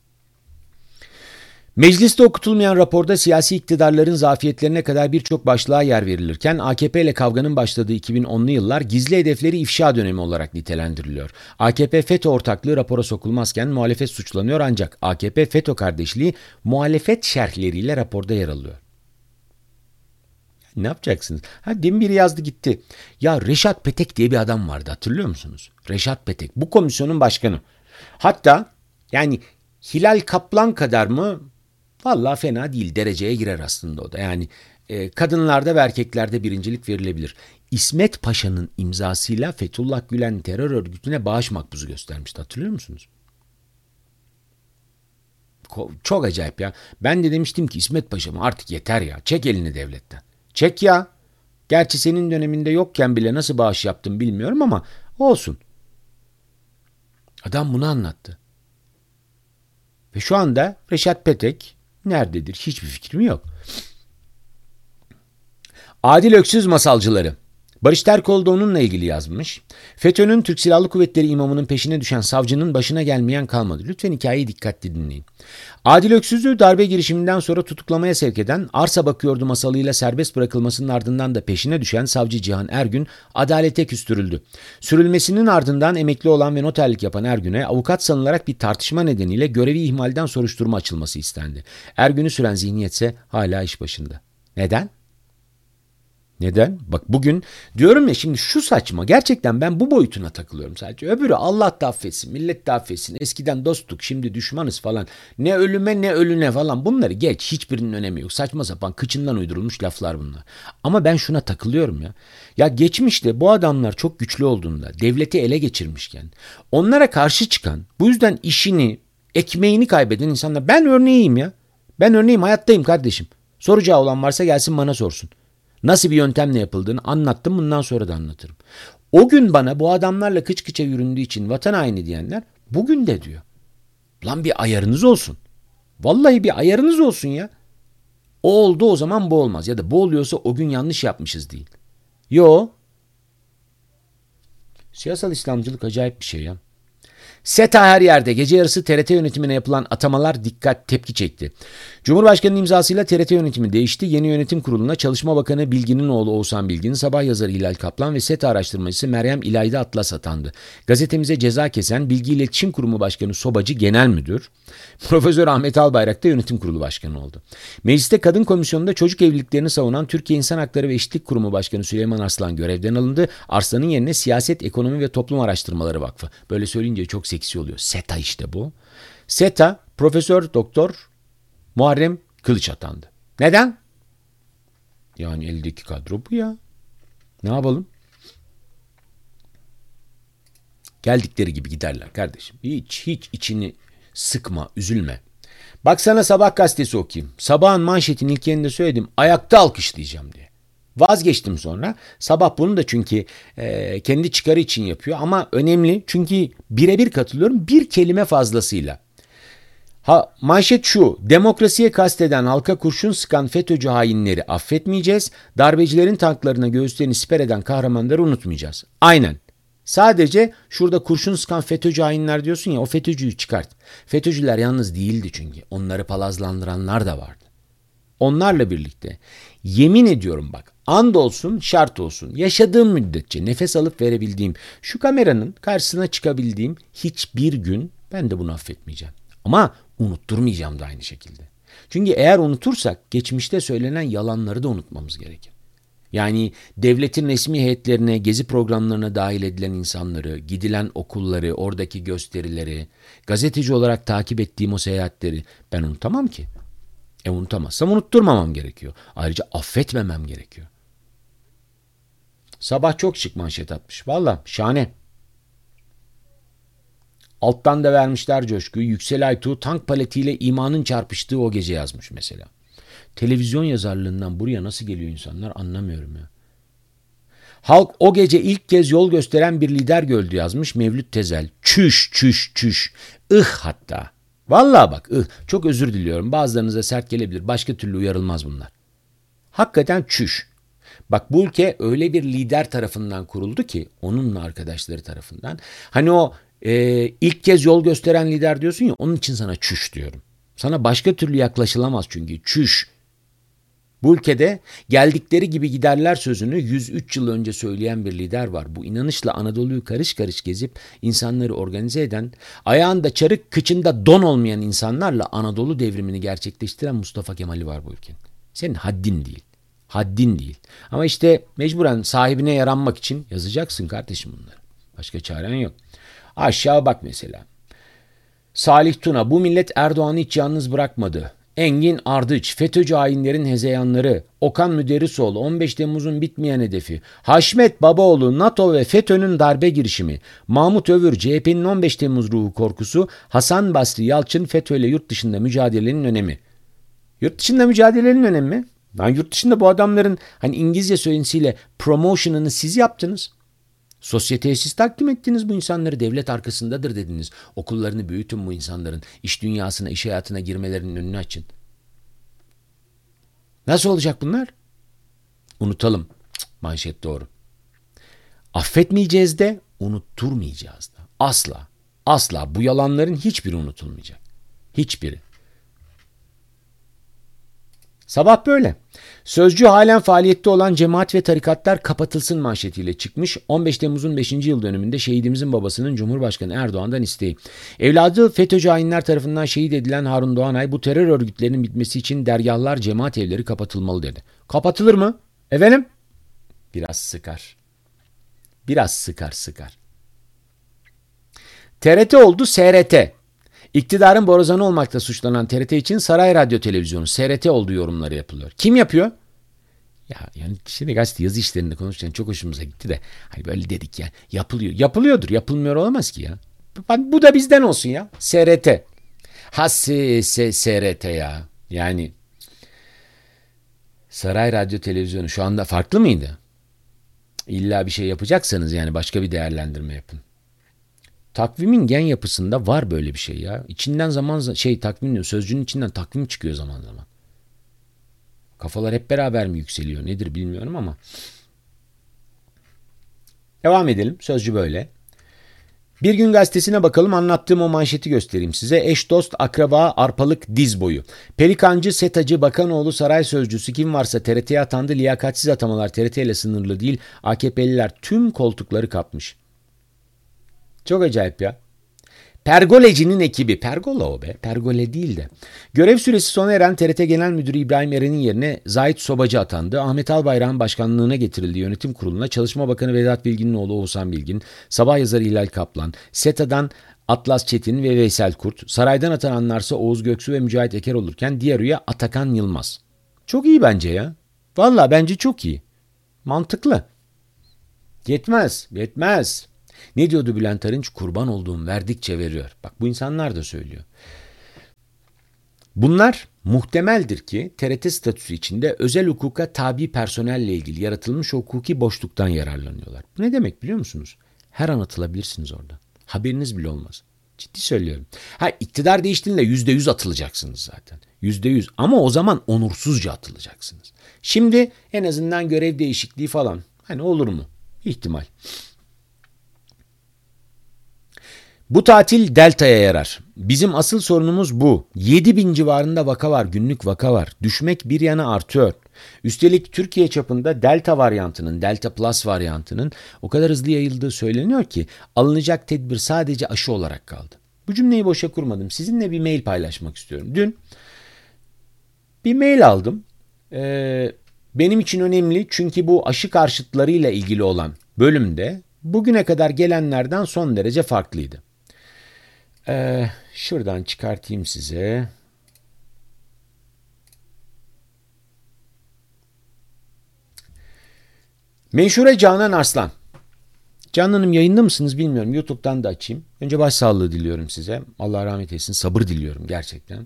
Mecliste okutulmayan raporda siyasi iktidarların zafiyetlerine kadar birçok başlığa yer verilirken A K P ile kavganın başladığı iki bin onlu yıllar gizli hedefleri ifşa dönemi olarak nitelendiriliyor. A K P FETÖ ortaklığı rapora sokulmazken muhalefet suçlanıyor ancak A K P FETÖ kardeşliği muhalefet şerhleriyle raporda yer alıyor. Ne yapacaksınız? Ha, demin biri yazdı gitti. Ya Reşat Petek diye bir adam vardı, hatırlıyor musunuz? Reşat Petek bu komisyonun başkanı. Hatta yani Hilal Kaplan kadar mı? Vallahi fena değil, dereceye girer aslında o da. Yani e, kadınlarda ve erkeklerde birincilik verilebilir. İsmet Paşa'nın imzasıyla Fethullah Gülen terör örgütüne bağış makbuzu göstermişti, hatırlıyor musunuz? Çok acayip ya. Ben de demiştim ki İsmet Paşa'm artık yeter ya. Çek elini devletten. Çek ya. Gerçi senin döneminde yokken bile nasıl bağış yaptım bilmiyorum ama olsun. Adam bunu anlattı. Ve şu anda Reşat Petek nerededir? Hiçbir fikrim yok. Adil Öksüz masalcıları. Barış Terkoğlu da onunla ilgili yazmış. FETÖ'nün Türk Silahlı Kuvvetleri imamının peşine düşen savcının başına gelmeyen kalmadı. Lütfen hikayeyi dikkatli dinleyin. Adil Öksüz'ü darbe girişiminden sonra tutuklamaya sevk eden, arsa bakıyordu masalıyla serbest bırakılmasının ardından da peşine düşen savcı Cihan Ergün adalete küstürüldü. Sürülmesinin ardından emekli olan ve noterlik yapan Ergün'e avukat sanılarak bir tartışma nedeniyle görevi ihmalden soruşturma açılması istendi. Ergün'ü süren zihniyetse hala iş başında. Neden? Neden? Bak bugün diyorum ya, şimdi şu saçma, gerçekten ben bu boyutuna takılıyorum sadece. Öbürü Allah da affetsin, millet de affetsin. Eskiden dostluk, şimdi düşmanız falan. Ne ölüme ne ölüne falan, bunları geç, hiçbirinin önemi yok. Saçma sapan kıçından uydurulmuş laflar bunlar. Ama ben şuna takılıyorum ya. Ya geçmişte bu adamlar çok güçlü olduğunda, devleti ele geçirmişken, onlara karşı çıkan, bu yüzden işini, ekmeğini kaybeden insanlar, ben örneğiyim ya. Ben örneğim, hayattayım kardeşim. Soracağı olan varsa gelsin bana sorsun. Nasıl bir yöntemle yapıldığını anlattım, bundan sonra da anlatırım. O gün bana bu adamlarla kıç kıça yüründüğü için vatan haini diyenler bugün de diyor. Lan bir ayarınız olsun. Vallahi bir ayarınız olsun ya. O oldu, o zaman bu olmaz. Ya da bu oluyorsa o gün yanlış yapmışız değil. Yo. Siyasal İslamcılık acayip bir şey ya. SETA her yerde. Gece yarısı T R T yönetimine yapılan atamalar dikkat tepki çekti. Cumhurbaşkanının imzasıyla T R T yönetimi değişti. Yeni yönetim kuruluna Çalışma Bakanı Bilgin'in oğlu Oğuzhan Bilgin, sabah yazarı Hilal Kaplan ve SETA araştırmacısı Meryem İlayda Atlas atandı. Gazetemize ceza kesen Bilgi İletişim Kurumu Başkanı Sobacı Genel Müdür, Profesör Ahmet Albayrak da yönetim kurulu başkanı oldu. Mecliste Kadın Komisyonu'nda çocuk evliliklerini savunan Türkiye İnsan Hakları ve Eşitlik Kurumu Başkanı Süleyman Arslan görevden alındı. Arslan'ın yerine Siyaset, Ekonomi ve Toplum Araştırmaları Vakfı. Böyle söyleyince çok seksi oluyor. SETA işte bu. SETA Profesör Doktor Muharrem Kılıç atandı. Neden? Yani eldeki kadro bu ya. Ne yapalım? Geldikleri gibi giderler kardeşim. Hiç hiç içini sıkma, üzülme. Bak sana Sabah gazetesi okuyayım. Sabahın manşetin ilk yerinde söyledim. Ayakta alkışlayacağım diye. Vazgeçtim sonra. Sabah bunu da çünkü e, kendi çıkarı için yapıyor ama önemli. Çünkü birebir katılıyorum, bir kelime fazlasıyla. Ha, manşet şu: demokrasiye kasteden, halka kurşun sıkan FETÖ'cü hainleri affetmeyeceğiz. Darbecilerin tanklarına göğüslerini siper eden kahramanları unutmayacağız. Aynen. Sadece şurada kurşun sıkan FETÖ'cü hainler diyorsun ya, o FETÖ'cüyü çıkart. FETÖ'cüler yalnız değildi çünkü. Onları palazlandıranlar da vardı. Onlarla birlikte yemin ediyorum bak, and olsun, şart olsun, yaşadığım müddetçe nefes alıp verebildiğim, şu kameranın karşısına çıkabildiğim hiçbir gün ben de bunu affetmeyeceğim. Ama unutturmayacağım da aynı şekilde. Çünkü eğer unutursak geçmişte söylenen yalanları da unutmamız gerekir. Yani devletin resmi heyetlerine, gezi programlarına dahil edilen insanları, gidilen okulları, oradaki gösterileri, gazeteci olarak takip ettiğim o seyahatleri ben unutamam ki. E unutamazsam unutturmamam gerekiyor. Ayrıca affetmemem gerekiyor. Sabah çok şık manşet atmış. Valla şahane. Alttan da vermişler coşkuyu. Yüksel Aytuğ tank paletiyle imanın çarpıştığı o gece yazmış mesela. Televizyon yazarlığından buraya nasıl geliyor insanlar anlamıyorum ya. Halk o gece ilk kez yol gösteren bir lider gördü yazmış Mevlüt Tezel. Çüş çüş çüş. Ih hatta. Vallahi bak ih. Çok özür diliyorum. Bazılarınıza sert gelebilir. Başka türlü uyarılmaz bunlar. Hakikaten çüş. Bak bu ülke öyle bir lider tarafından kuruldu ki onunla arkadaşları tarafından. Hani o e, ilk kez yol gösteren lider diyorsun ya onun için sana çüş diyorum. Sana başka türlü yaklaşılamaz çünkü çüş. Bu ülkede geldikleri gibi giderler sözünü yüz üç yıl önce söyleyen bir lider var. Bu inanışla Anadolu'yu karış karış gezip insanları organize eden, ayağında çarık kıçında don olmayan insanlarla Anadolu devrimini gerçekleştiren Mustafa Kemal'i var bu ülkenin. Senin haddin değil. Haddin değil. Ama işte mecburen sahibine yaranmak için yazacaksın kardeşim bunları. Başka çaren yok. Aşağı bak mesela. Salih Tuna, bu millet Erdoğan'ı hiç yalnız bırakmadı. Engin Ardıç, FETÖ'cü hainlerin hezeyanları, Okan Müderrisoğlu, on beş Temmuz'un bitmeyen hedefi, Haşmet Babaoğlu, NATO ve FETÖ'nün darbe girişimi, Mahmut Övür, C H P'nin on beş Temmuz ruhu korkusu, Hasan Basri Yalçın, FETÖ ile yurt dışında mücadelenin önemi. Yurt dışında mücadelenin önemi mi? Lan yurt dışında bu adamların hani İngilizce söylentisiyle promotion'ını siz yaptınız. Sosyeteye siz takdim ettiniz bu insanları, devlet arkasındadır dediniz. Okullarını büyütün bu insanların, iş dünyasına, iş hayatına girmelerinin önünü açın. Nasıl olacak bunlar? Unutalım. Cık, manşet doğru. Affetmeyeceğiz de, unutturmayacağız da. Asla, asla bu yalanların hiçbiri unutulmayacak. Hiçbiri. Sabah böyle. Sözcü halen faaliyette olan cemaat ve tarikatlar kapatılsın manşetiyle çıkmış. on beş Temmuz'un beşinci yıl dönümünde şehidimizin babasının Cumhurbaşkanı Erdoğan'dan isteği. Evladı FETÖ'cü hainler tarafından şehit edilen Harun Doğanay bu terör örgütlerinin bitmesi için dergahlar, cemaat evleri kapatılmalı dedi. Kapatılır mı? Efendim? Biraz sıkar. Biraz sıkar sıkar. T R T oldu S R T. İktidarın borazanı olmakta suçlanan T R T için Saray Radyo Televizyonu S R T olduğu yorumları yapılıyor. Kim yapıyor? Ya yani şimdi gazete yazı işlerinde konuşurken çok hoşumuza gitti de hani böyle dedik ya yapılıyor. Yapılıyordur. Yapılmıyor olamaz ki ya. Bu da bizden olsun ya. S R T. Ha S, S, S R T ya. Yani Saray Radyo Televizyonu şu anda farklı mıydı? İlla bir şey yapacaksanız yani başka bir değerlendirme yapın. Takvimin gen yapısında var böyle bir şey ya. İçinden zaman şey takvim diyor, sözcüğün içinden takvim çıkıyor zaman zaman. Kafalar hep beraber mi yükseliyor nedir bilmiyorum ama. Devam edelim. Sözcü böyle. Bir Gün Gazetesi'ne bakalım, anlattığım o manşeti göstereyim size. Eş, dost, akraba, arpalık, diz boyu. Pelikancı, SETA'cı, Bakanoğlu, saray sözcüsü kim varsa T R T'ye atandı. Liyakatsiz atamalar T R T ile sınırlı değil. A K P'liler tüm koltukları kapmış. Çok acayip ya. Pergolecinin ekibi. Pergola o be. Pergole değil de. Görev süresi sona eren T R T Genel Müdürü İbrahim Eren'in yerine Zahit Sobacı atandı. Ahmet Albayrak'ın başkanlığına getirildiği yönetim kuruluna Çalışma Bakanı Vedat Bilgin'in oğlu Oğuzhan Bilgin, sabah yazarı Hilal Kaplan, SETA'dan Atlas Çetin ve Veysel Kurt, saraydan atananlarsa Oğuz Göksu ve Mücahit Eker olurken diğer üye Atakan Yılmaz. Çok iyi bence ya. Vallahi bence çok iyi. Mantıklı. Yetmez, yetmez. Ne diyordu Bülent Arınç? Kurban olduğum verdikçe veriyor. Bak bu insanlar da söylüyor. Bunlar muhtemeldir ki T R T statüsü içinde özel hukuka tabi personelle ilgili yaratılmış hukuki boşluktan yararlanıyorlar. Bu ne demek biliyor musunuz? Her an atılabilirsiniz orada. Haberiniz bile olmaz. Ciddi söylüyorum. Ha iktidar değiştiğinde yüzde yüz atılacaksınız zaten. Yüzde yüz. Ama o zaman onursuzca atılacaksınız. Şimdi en azından görev değişikliği falan. Hani olur mu? İhtimal. Bu tatil Delta'ya yarar. Bizim asıl sorunumuz bu. yedi bin civarında vaka var, günlük vaka var. Düşmek bir yana artıyor. Üstelik Türkiye çapında Delta varyantının, Delta Plus varyantının o kadar hızlı yayıldığı söyleniyor ki alınacak tedbir sadece aşı olarak kaldı. Bu cümleyi boşa kurmadım. Sizinle bir mail paylaşmak istiyorum. Dün bir mail aldım. Ee, benim için önemli çünkü bu aşı karşıtlarıyla ilgili olan bölümde bugüne kadar gelenlerden son derece farklıydı. Ee, şuradan çıkartayım size. Menşure Canan Arslan. Canan Hanım yayında mısınız bilmiyorum. YouTube'dan da açayım. Önce başsağlığı diliyorum size. Allah rahmet eylesin. Sabır diliyorum gerçekten.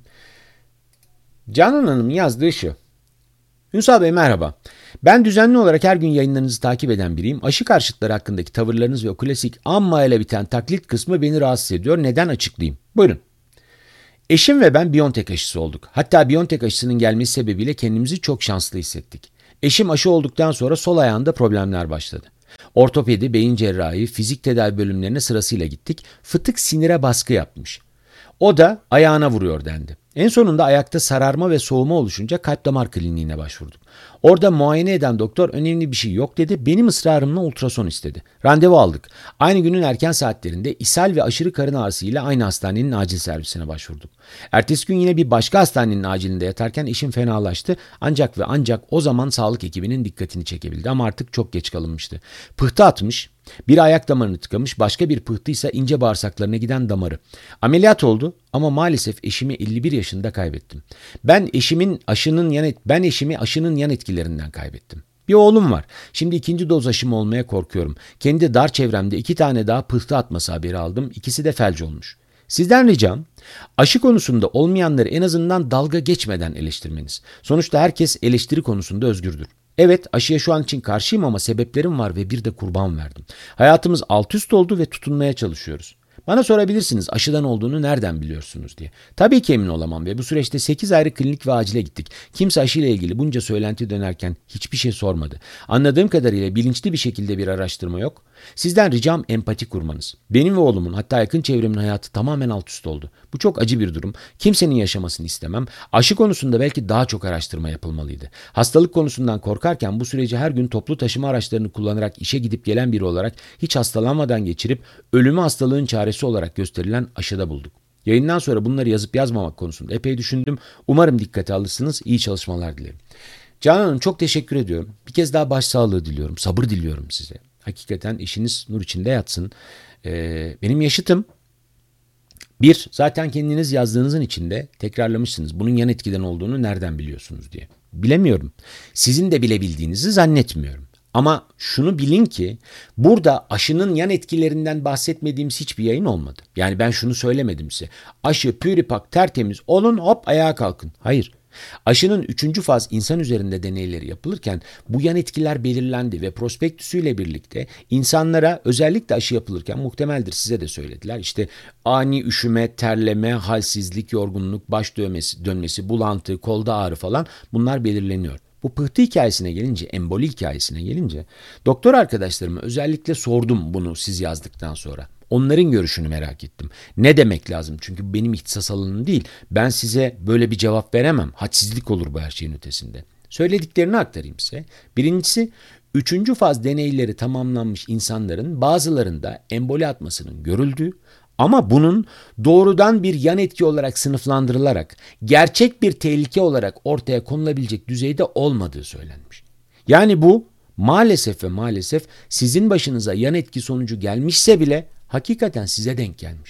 Canan Hanım'ın yazdığı şu. Ünsal Bey merhaba. Ben düzenli olarak her gün yayınlarınızı takip eden biriyim. Aşı karşıtları hakkındaki tavırlarınız ve o klasik amma ile biten taklit kısmı beni rahatsız ediyor. Neden açıklayayım? Buyurun. Eşim ve ben BioNTech aşısı olduk. Hatta BioNTech aşısının gelmesi sebebiyle kendimizi çok şanslı hissettik. Eşim aşı olduktan sonra sol ayağında problemler başladı. Ortopedi, beyin cerrahi, fizik tedavi bölümlerine sırasıyla gittik. Fıtık sinire baskı yapmış. O da ayağına vuruyor dendi. En sonunda ayakta sararma ve soğuma oluşunca kalp damar kliniğine başvurduk. Orada muayene eden doktor önemli bir şey yok dedi. Benim ısrarımla ultrason istedi. Randevu aldık. Aynı günün erken saatlerinde ishal ve aşırı karın ağrısı ile aynı hastanenin acil servisine başvurduk. Ertesi gün yine bir başka hastanenin acilinde yatarken eşim fenalaştı. Ancak ve ancak o zaman sağlık ekibinin dikkatini çekebildi ama artık çok geç kalınmıştı. Pıhtı atmış, bir ayak damarını tıkamış, başka bir pıhtıysa ince bağırsaklarına giden damarı. Ameliyat oldu ama maalesef eşimi elli bir yaşında kaybettim. Ben eşimin aşının yan et, ben eşimi aşının yan etkilerinden kaybettim. Bir oğlum var. Şimdi ikinci doz aşımı olmaya korkuyorum. Kendi dar çevremde iki tane daha pıhtı atması haberi aldım. İkisi de felç olmuş. Sizden ricam aşı konusunda olmayanları en azından dalga geçmeden eleştirmeniz. Sonuçta herkes eleştiri konusunda özgürdür. Evet, aşıya şu an için karşıyım ama sebeplerim var ve bir de kurban verdim. Hayatımız alt üst oldu ve tutunmaya çalışıyoruz. Bana sorabilirsiniz aşıdan olduğunu nereden biliyorsunuz diye. Tabii ki emin olamam ve bu süreçte sekiz ayrı klinik ve acile gittik. Kimse aşıyla ilgili bunca söylenti dönerken hiçbir şey sormadı. Anladığım kadarıyla bilinçli bir şekilde bir araştırma yok. Sizden ricam empati kurmanız. Benim ve oğlumun hatta yakın çevremin hayatı tamamen alt üst oldu. Bu çok acı bir durum. Kimsenin yaşamasını istemem. Aşı konusunda belki daha çok araştırma yapılmalıydı. Hastalık konusundan korkarken bu süreci her gün toplu taşıma araçlarını kullanarak işe gidip gelen biri olarak hiç hastalanmadan geçirip ölümü hastalığın çaresi olarak gösterilen aşıda bulduk. Yayından sonra bunları yazıp yazmamak konusunda epey düşündüm. Umarım dikkate alırsınız. İyi çalışmalar dilerim. Canan Hanım çok teşekkür ediyorum. Bir kez daha başsağlığı diliyorum. Sabır diliyorum size. Hakikaten işiniz nur içinde yatsın. Ee, benim yaşıtım. Bir, zaten kendiniz yazdığınızın içinde tekrarlamışsınız. Bunun yan etkiden olduğunu nereden biliyorsunuz diye. Bilemiyorum. Sizin de bilebildiğinizi zannetmiyorum. Ama şunu bilin ki burada aşının yan etkilerinden bahsetmediğimiz hiçbir yayın olmadı. Yani ben şunu söylemedim size. Aşı püripak tertemiz olun hop ayağa kalkın. Hayır. Aşının üçüncü faz insan üzerinde deneyleri yapılırken bu yan etkiler belirlendi ve prospektüsüyle birlikte insanlara özellikle aşı yapılırken muhtemeldir size de söylediler. İşte ani üşüme, terleme, halsizlik, yorgunluk, baş dönmesi, dönmesi, bulantı, kolda ağrı falan bunlar belirleniyor. Bu pıhtı hikayesine gelince, emboli hikayesine gelince doktor arkadaşlarıma özellikle sordum bunu siz yazdıktan sonra. Onların görüşünü merak ettim. Ne demek lazım? Çünkü benim ihtisas alanım değil. Ben size böyle bir cevap veremem. Hadsizlik olur bu her şeyin ötesinde. Söylediklerini aktarayım size. Birincisi, üçüncü faz deneyleri tamamlanmış insanların bazılarında emboli atmasının görüldüğü ama bunun doğrudan bir yan etki olarak sınıflandırılarak gerçek bir tehlike olarak ortaya konulabilecek düzeyde olmadığı söylenmiş. Yani bu maalesef ve maalesef sizin başınıza yan etki sonucu gelmişse bile hakikaten size denk gelmiş.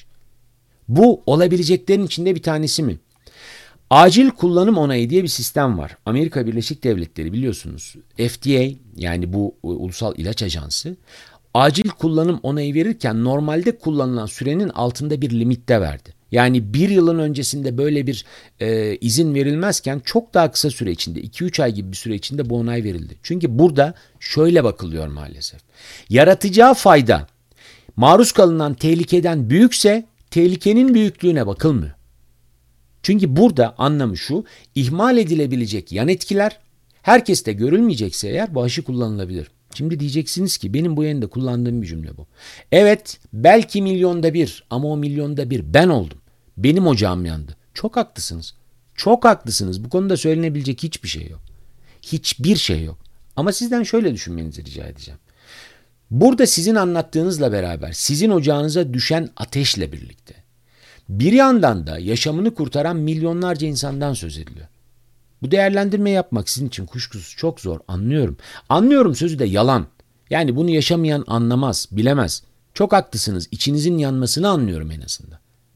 Bu olabileceklerin içinde bir tanesi mi? Acil kullanım onayı diye bir sistem var. Amerika Birleşik Devletleri biliyorsunuz F D A yani bu Ulusal İlaç Ajansı acil kullanım onayı verirken normalde kullanılan sürenin altında bir limitte verdi. Yani bir yılın öncesinde böyle bir e, izin verilmezken çok daha kısa süre içinde iki üç ay gibi bir süre içinde bu onay verildi. Çünkü burada şöyle bakılıyor maalesef. Yaratacağı fayda maruz kalınan tehlikeden büyükse tehlikenin büyüklüğüne bakılmıyor. Çünkü burada anlamı şu, ihmal edilebilecek yan etkiler herkeste görülmeyecekse eğer bu aşı kullanılabilir. Şimdi diyeceksiniz ki benim bu yayında kullandığım bir cümle bu. Evet belki milyonda bir ama o milyonda bir ben oldum. Benim ocağım yandı. Çok haklısınız. Çok haklısınız. Bu konuda söylenebilecek hiçbir şey yok. Hiçbir şey yok. Ama sizden şöyle düşünmenizi rica edeceğim. Burada sizin anlattığınızla beraber sizin ocağınıza düşen ateşle birlikte bir yandan da yaşamını kurtaran milyonlarca insandan söz ediliyor. Bu değerlendirme yapmak sizin için kuşkusuz çok zor anlıyorum. Anlıyorum sözü de yalan. Yani bunu yaşamayan anlamaz, bilemez. Çok haklısınız. İçinizin yanmasını anlıyorum en azından.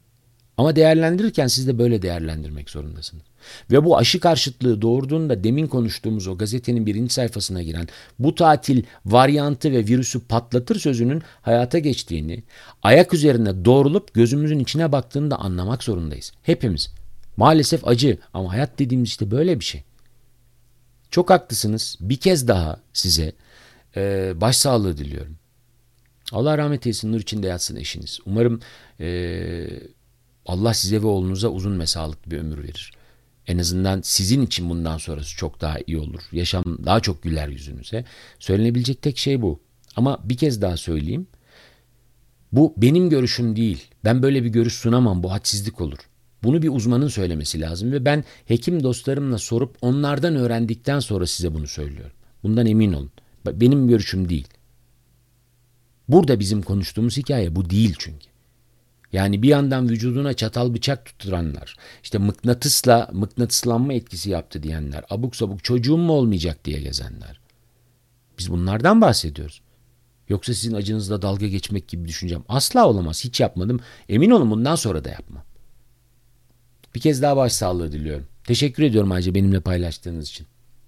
Ama değerlendirirken siz de böyle değerlendirmek zorundasınız. Ve bu aşı karşıtlığı doğurduğunda demin konuştuğumuz o gazetenin birinci sayfasına giren bu tatil varyantı ve virüsü patlatır sözünün hayata geçtiğini, ayak üzerine doğrulup gözümüzün içine baktığını da anlamak zorundayız. Hepimiz. Maalesef acı ama hayat dediğimiz işte böyle bir şey. Çok haklısınız. Bir kez daha size e, başsağlığı diliyorum. Allah rahmet eylesin, nur içinde yatsın eşiniz. Umarım e, Allah size ve oğlunuza uzun ve sağlıklı bir ömür verir. En azından sizin için bundan sonrası çok daha iyi olur. Yaşam daha çok güler yüzünüze. Söylenebilecek tek şey bu. Ama bir kez daha söyleyeyim. Bu benim görüşüm değil. Ben böyle bir görüş sunamam. Bu hadsizlik olur. Bunu bir uzmanın söylemesi lazım ve ben hekim dostlarımla sorup onlardan öğrendikten sonra size bunu söylüyorum. Bundan emin olun. Benim görüşüm değil. Burada bizim konuştuğumuz hikaye bu değil çünkü. Yani bir yandan vücuduna çatal bıçak tutturanlar, işte mıknatısla mıknatıslanma etkisi yaptı diyenler, abuk sabuk çocuğum mu olmayacak diye gezenler. Biz bunlardan bahsediyoruz. Yoksa sizin acınızla dalga geçmek gibi düşüneceğim. Asla olamaz. Hiç yapmadım. Emin olun bundan sonra da yapmam. Bir kez daha başsağlığı diliyorum. Teşekkür ediyorum ayrıca benimle paylaştığınız için.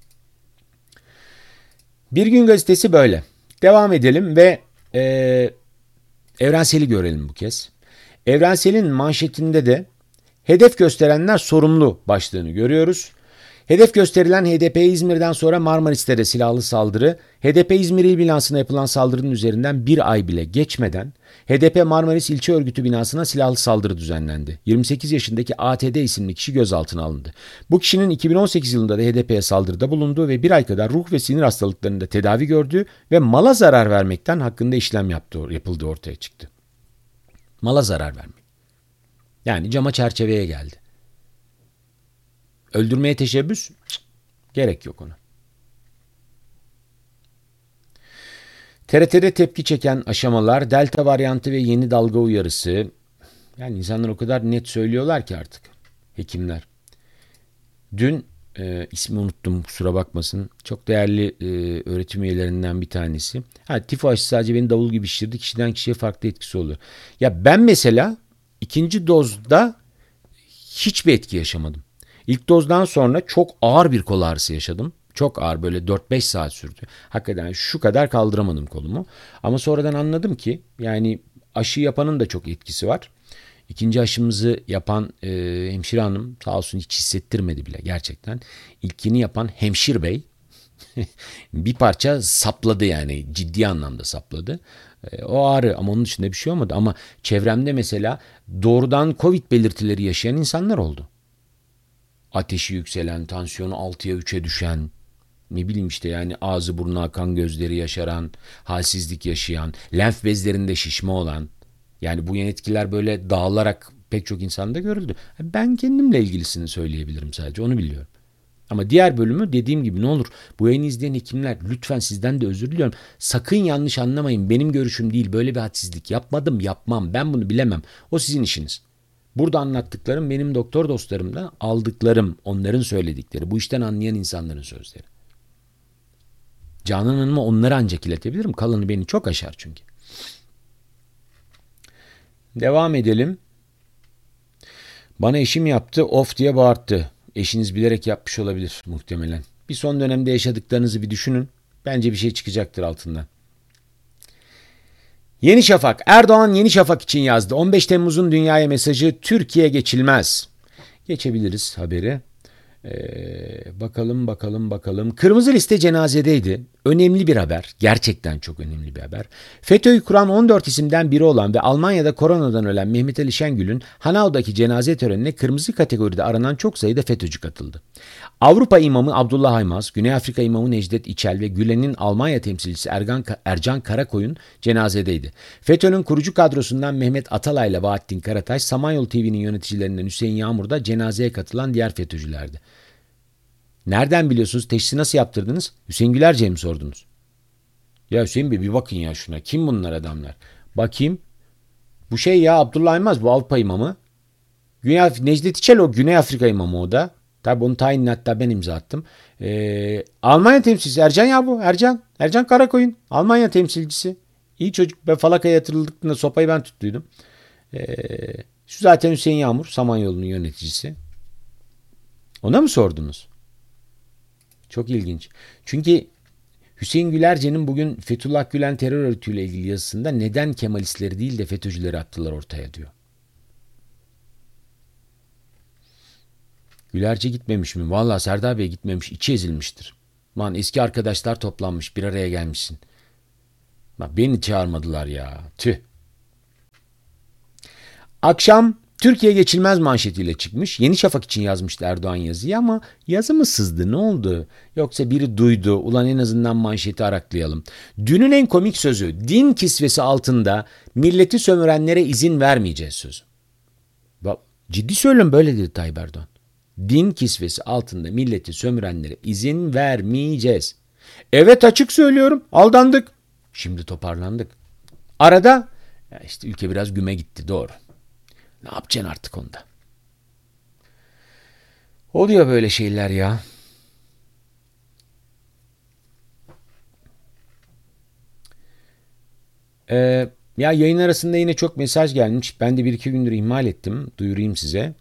Bir Gün Gazetesi böyle. Devam edelim ve e, Evrensel'i görelim bu kez. Evrensel'in manşetinde de hedef gösterenler sorumlu başlığını görüyoruz. Hedef gösterilen H D P İzmir'den sonra Marmaris'te de silahlı saldırı. H D P İzmir İl binasına yapılan saldırının üzerinden bir ay bile geçmeden H D P Marmaris İlçe Örgütü binasına silahlı saldırı düzenlendi. yirmi sekiz yaşındaki A T D isimli kişi gözaltına alındı. Bu kişinin iki bin on sekiz yılında da H D P'ye saldırıda bulunduğu ve bir ay kadar ruh ve sinir hastalıklarında tedavi gördüğü ve mala zarar vermekten hakkında işlem yaptığı, yapıldığı ortaya çıktı. Mala zarar vermek. Yani cama çerçeveye geldi. Öldürmeye teşebbüs? Cık, gerek yok ona. T R T'de tepki çeken aşamalar, delta varyantı ve yeni dalga uyarısı. Yani insanlar o kadar net söylüyorlar ki artık. Hekimler. Dün e, ismi unuttum, kusura bakmasın. Çok değerli e, öğretim üyelerinden bir tanesi. Ha, tifo aşısı sadece beni davul gibi şişirdi. Kişiden kişiye farklı etkisi oluyor. Ya ben mesela ikinci dozda hiçbir etki yaşamadım. İlk dozdan sonra çok ağır bir kol ağrısı yaşadım. Çok ağır, böyle dört beş saat sürdü. Hakikaten şu kadar kaldıramadım kolumu. Ama sonradan anladım ki yani aşı yapanın da çok etkisi var. İkinci aşımızı yapan e, hemşire hanım sağ olsun hiç hissettirmedi bile gerçekten. İlkini yapan hemşir bey bir parça sapladı, yani ciddi anlamda sapladı. E, o ağrı, ama onun dışında bir şey olmadı. Ama çevremde mesela doğrudan Covid belirtileri yaşayan insanlar oldu. Ateşi yükselen, tansiyonu altıya üçe düşen, ne bileyim işte yani ağzı burnu akan, gözleri yaşaran, halsizlik yaşayan, lenf bezlerinde şişme olan, yani bu yan etkiler böyle dağılarak pek çok insanda görüldü. Ben kendimle ilgilisini söyleyebilirim, sadece onu biliyorum. Ama diğer bölümü dediğim gibi, ne olur bu yayını izleyen hekimler lütfen sizden de özür diliyorum. Sakın yanlış anlamayın, benim görüşüm değil, böyle bir hadsizlik yapmadım, yapmam, ben bunu bilemem, o sizin işiniz. Burada anlattıklarım benim doktor dostlarımdan aldıklarım, onların söyledikleri, bu işten anlayan insanların sözleri. Canan Hanım'a onları ancak iletebilirim. Kalanı beni çok aşar çünkü. Devam edelim. Bana eşim yaptı, of diye bağırttı. Eşiniz bilerek yapmış olabilir muhtemelen. Bir son dönemde yaşadıklarınızı bir düşünün. Bence bir şey çıkacaktır altından. Yeni Şafak. Erdoğan Yeni Şafak için yazdı. on beş Temmuz'un dünyaya mesajı: Türkiye geçilmez. Geçebiliriz haberi. Ee, bakalım bakalım bakalım. Kırmızı liste cenazedeydi. Önemli bir haber. Gerçekten çok önemli bir haber. FETÖ'yü kuran on dört isimden biri olan ve Almanya'da koronadan ölen Mehmet Ali Şengül'ün Hanau'daki cenaze törenine kırmızı kategoride aranan çok sayıda FETÖ'cü katıldı. Avrupa imamı Abdullah Aymaz, Güney Afrika imamı Necdet İçel ve Gülen'in Almanya temsilcisi Ergan, Ercan Karakoyun cenazedeydi. FETÖ'nün kurucu kadrosundan Mehmet Atalay ile Bahattin Karataş, Samanyolu T V'nin yöneticilerinden Hüseyin Yağmur da cenazeye katılan diğer FETÖ'cülerdi. Nereden biliyorsunuz? Teşhisi nasıl yaptırdınız? Hüseyin Gülerce'ye mi sordunuz? Ya Hüseyin Bey, bir bakın ya şuna. Kim bunlar adamlar? Bakayım. Bu şey ya, Abdullah Aymaz, bu Avrupa imamı. Güney, Necdet İçel o Güney Afrika imamı o da. Tabi onun tayinini hatta ben imza attım. Ee, Almanya temsilcisi Ercan ya bu. Ercan. Ercan Karakoyun. Almanya temsilcisi. İyi çocuk. Ben falakaya yatırıldıklarında sopayı ben tuttuydum. Ee, şu zaten Hüseyin Yağmur, Samanyolu'nun yöneticisi. Ona mı sordunuz? Çok ilginç. Çünkü Hüseyin Gülerce'nin bugün Fethullah Gülen terör örgütüyle ilgili yazısında neden Kemalistleri değil de FETÖ'cüleri attılar ortaya diyor. Gülerce gitmemiş mi? Vallahi Serdar Bey gitmemiş. İçi ezilmiştir. Lan eski arkadaşlar toplanmış. Bir araya gelmişsin. Bak beni çağırmadılar ya. Tüh. Akşam Türkiye geçilmez manşetiyle çıkmış. Yeni Şafak için yazmıştı Erdoğan yazıyı ama yazı mı sızdı? Ne oldu? Yoksa biri duydu. Ulan en azından manşeti araklayalım. Dünün en komik sözü. Din kisvesi altında milleti sömürenlere izin vermeyeceğiz sözü. Bak, ciddi söylüyorum, böyle dedi Tayyip Erdoğan. Din kisvesi altında milleti sömürenlere izin vermeyeceğiz. Evet, açık söylüyorum, aldandık. Şimdi toparlandık. Arada ya işte ülke biraz güme gitti, doğru. Ne yapacaksın artık onda? Oluyor böyle şeyler ya. Ee, ya yayın arasında yine çok mesaj gelmiş. Ben de bir iki gündür ihmal ettim. Duyurayım size.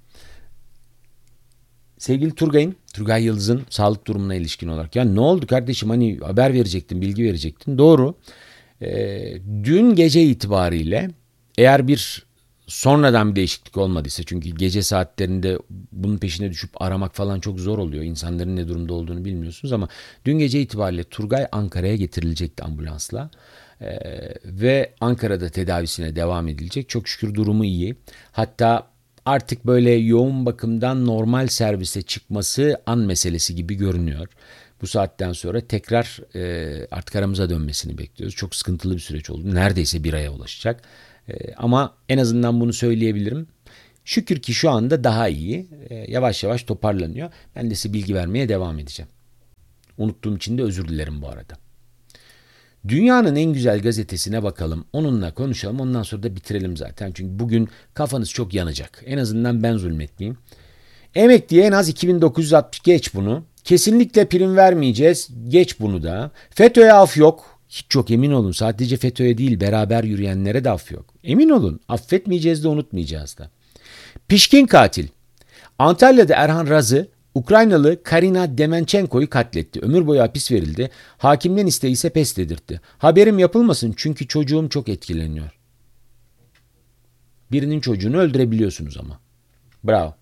Sevgili Turgay'ın, Turgay Yıldız'ın sağlık durumuna ilişkin olarak. Ya ne oldu kardeşim, hani haber verecektin, bilgi verecektin. Doğru. Ee, dün gece itibariyle eğer bir sonradan bir değişiklik olmadıysa, çünkü gece saatlerinde bunun peşine düşüp aramak falan çok zor oluyor. İnsanların ne durumda olduğunu bilmiyorsunuz ama dün gece itibariyle Turgay Ankara'ya getirilecekti ambulansla. Ee, ve Ankara'da tedavisine devam edilecek. Çok şükür durumu iyi. Hatta artık böyle yoğun bakımdan normal servise çıkması an meselesi gibi görünüyor. Bu saatten sonra tekrar e, artık aramıza dönmesini bekliyoruz. Çok sıkıntılı bir süreç oldu. Neredeyse bir aya ulaşacak. E, ama en azından bunu söyleyebilirim. Şükür ki şu anda daha iyi. E, yavaş yavaş toparlanıyor. Ben de size bilgi vermeye devam edeceğim. Unuttuğum için de özür dilerim bu arada. Dünyanın en güzel gazetesine bakalım. Onunla konuşalım. Ondan sonra da bitirelim zaten. Çünkü bugün kafanız çok yanacak. En azından ben zulmetmeyeyim. Emekliye en az iki bin dokuz yüz altmış, geç bunu. Kesinlikle prim vermeyeceğiz. Geç bunu da. FETÖ'ye af yok. Hiç çok emin olun. Sadece FETÖ'ye değil, beraber yürüyenlere de af yok. Emin olun. Affetmeyeceğiz de unutmayacağız da. Pişkin katil. Antalya'da Erhan Razı Ukraynalı Karina Demenchenko'yu katletti. Ömür boyu hapis verildi. Hakimden isteği ise pes dedirtti. Haberim yapılmasın çünkü çocuğum çok etkileniyor. Birinin çocuğunu öldürebiliyorsunuz ama. Bravo.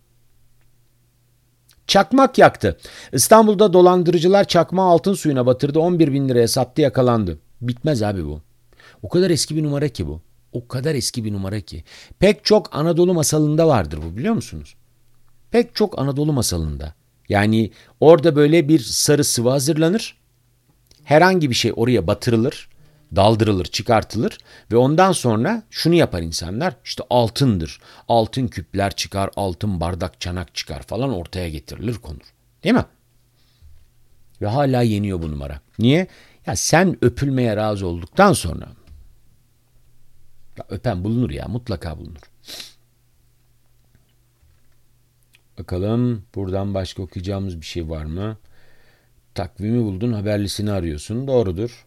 Çakmak yaktı. İstanbul'da dolandırıcılar çakmağı altın suyuna batırdı. on bir bin liraya sattı, yakalandı. Bitmez abi bu. O kadar eski bir numara ki bu. O kadar eski bir numara ki. Pek çok Anadolu masalında vardır bu, biliyor musunuz? Pek çok Anadolu masalında. Yani orada böyle bir sarı sıvı hazırlanır. Herhangi bir şey oraya batırılır, daldırılır, çıkartılır ve ondan sonra şunu yapar insanlar. İşte altındır. Altın küpler çıkar, altın bardak, çanak çıkar falan, ortaya getirilir, konur. Değil mi? Ve hala yeniyor bu numara. Niye? Ya sen öpülmeye razı olduktan sonra, ya öpen bulunur ya, mutlaka bulunur. Bakalım buradan başka okuyacağımız bir şey var mı? Takvimi buldun, haberlisini arıyorsun. Doğrudur.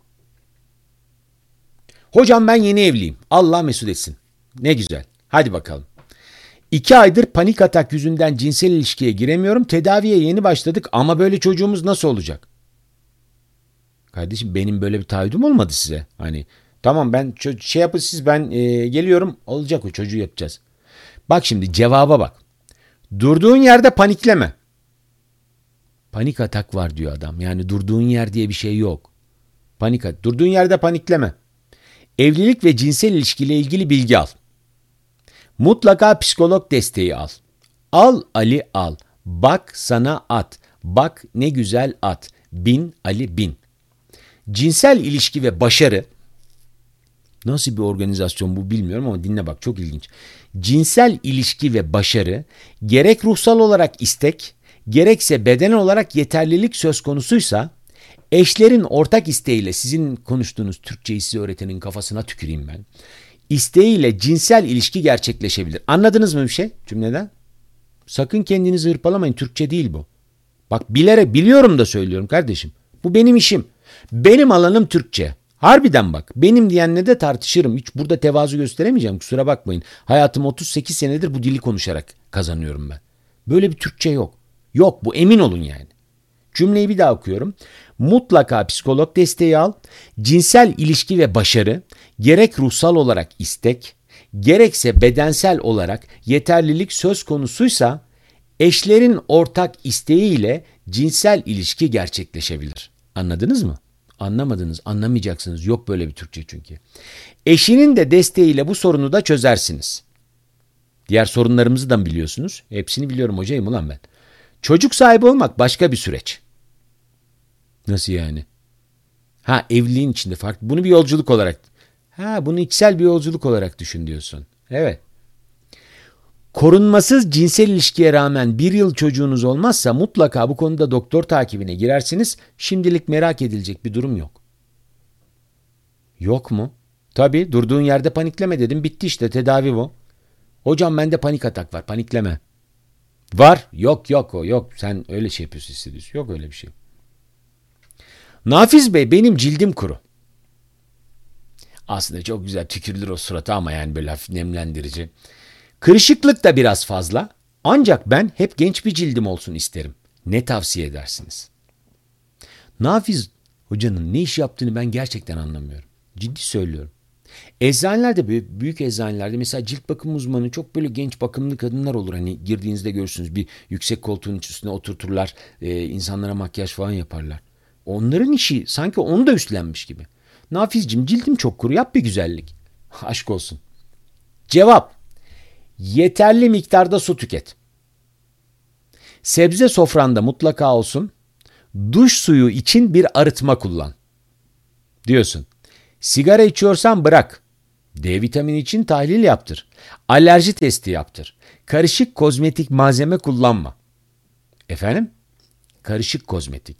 Hocam ben yeni evliyim. Allah mesut etsin. Ne güzel. Hadi bakalım. İki aydır panik atak yüzünden cinsel ilişkiye giremiyorum. Tedaviye yeni başladık ama böyle çocuğumuz nasıl olacak? Kardeşim, benim böyle bir taahhüdüm olmadı size. Hani tamam, ben şey yapın siz, ben e, geliyorum, olacak, o çocuğu yapacağız. Bak şimdi cevaba bak. Durduğun yerde panikleme. Panik atak var diyor adam. Yani durduğun yer diye bir şey yok. Panik atak. Durduğun yerde panikleme. Evlilik ve cinsel ilişkiyle ilgili bilgi al. Mutlaka psikolog desteği al. Al Ali al. Bak sana at. Bak ne güzel at. Bin Ali bin. Cinsel ilişki ve başarı. Nasıl bir organizasyon bu bilmiyorum ama dinle bak, çok ilginç. Cinsel ilişki ve başarı gerek ruhsal olarak istek, gerekse beden olarak yeterlilik söz konusuysa eşlerin ortak isteğiyle, sizin konuştuğunuz Türkçeyi size öğretenin kafasına tüküreyim ben, isteğiyle cinsel ilişki gerçekleşebilir. Anladınız mı bir şey cümleden? Sakın kendinizi hırpalamayın, Türkçe değil bu. Bak bilerek biliyorum da söylüyorum kardeşim. Bu benim işim. Benim alanım Türkçe. Harbiden bak, benim diyenle de tartışırım. Hiç burada tevazu gösteremeyeceğim, kusura bakmayın. Hayatım otuz sekiz senedir bu dili konuşarak kazanıyorum ben. Böyle bir Türkçe yok. Yok, bu emin olun yani. Cümleyi bir daha okuyorum. Mutlaka psikolog desteği al. Cinsel ilişki ve başarı gerek ruhsal olarak istek, gerekse bedensel olarak yeterlilik söz konusuysa eşlerin ortak isteğiyle cinsel ilişki gerçekleşebilir. Anladınız mı? Anlamadınız, anlamayacaksınız. Yok böyle bir Türkçe çünkü. Eşinin de desteğiyle bu sorunu da çözersiniz. Diğer sorunlarımızı da biliyorsunuz. Hepsini biliyorum hocayım ulan ben. Çocuk sahibi olmak başka bir süreç. Nasıl yani? Ha, evliliğin içinde farklı. Bunu bir yolculuk olarak. Ha, bunu içsel bir yolculuk olarak düşün diyorsun. Evet. Korunmasız cinsel ilişkiye rağmen bir yıl çocuğunuz olmazsa mutlaka bu konuda doktor takibine girersiniz. Şimdilik merak edilecek bir durum yok. Yok mu? Tabii, durduğun yerde panikleme dedim. Bitti işte, tedavi bu. Hocam bende panik atak var, panikleme. Var. Yok yok o yok. Sen öyle şey yapıyorsun, hissediyorsun. Yok öyle bir şey. Nafiz Bey, benim cildim kuru. Aslında çok güzel tükürülür o surata ama yani böyle hafif nemlendirici. Kırışıklık da biraz fazla. Ancak ben hep genç bir cildim olsun isterim. Ne tavsiye edersiniz? Nafiz hocanın ne iş yaptığını ben gerçekten anlamıyorum. Ciddi söylüyorum. Eczanelerde, büyük eczanelerde mesela cilt bakım uzmanı çok böyle genç bakımlı kadınlar olur. Hani girdiğinizde görürsünüz, bir yüksek koltuğun üstüne oturturlar. E, insanlara makyaj falan yaparlar. Onların işi sanki onu da üstlenmiş gibi. Nafizciğim, cildim çok kuru, yap bir güzellik. Aşk olsun. Cevap: yeterli miktarda su tüket. Sebze sofranda mutlaka olsun. Duş suyu için bir arıtma kullan. Diyorsun. Sigara içiyorsan bırak. D vitamini için tahlil yaptır. Alerji testi yaptır. Karışık kozmetik malzeme kullanma. Efendim? Karışık kozmetik.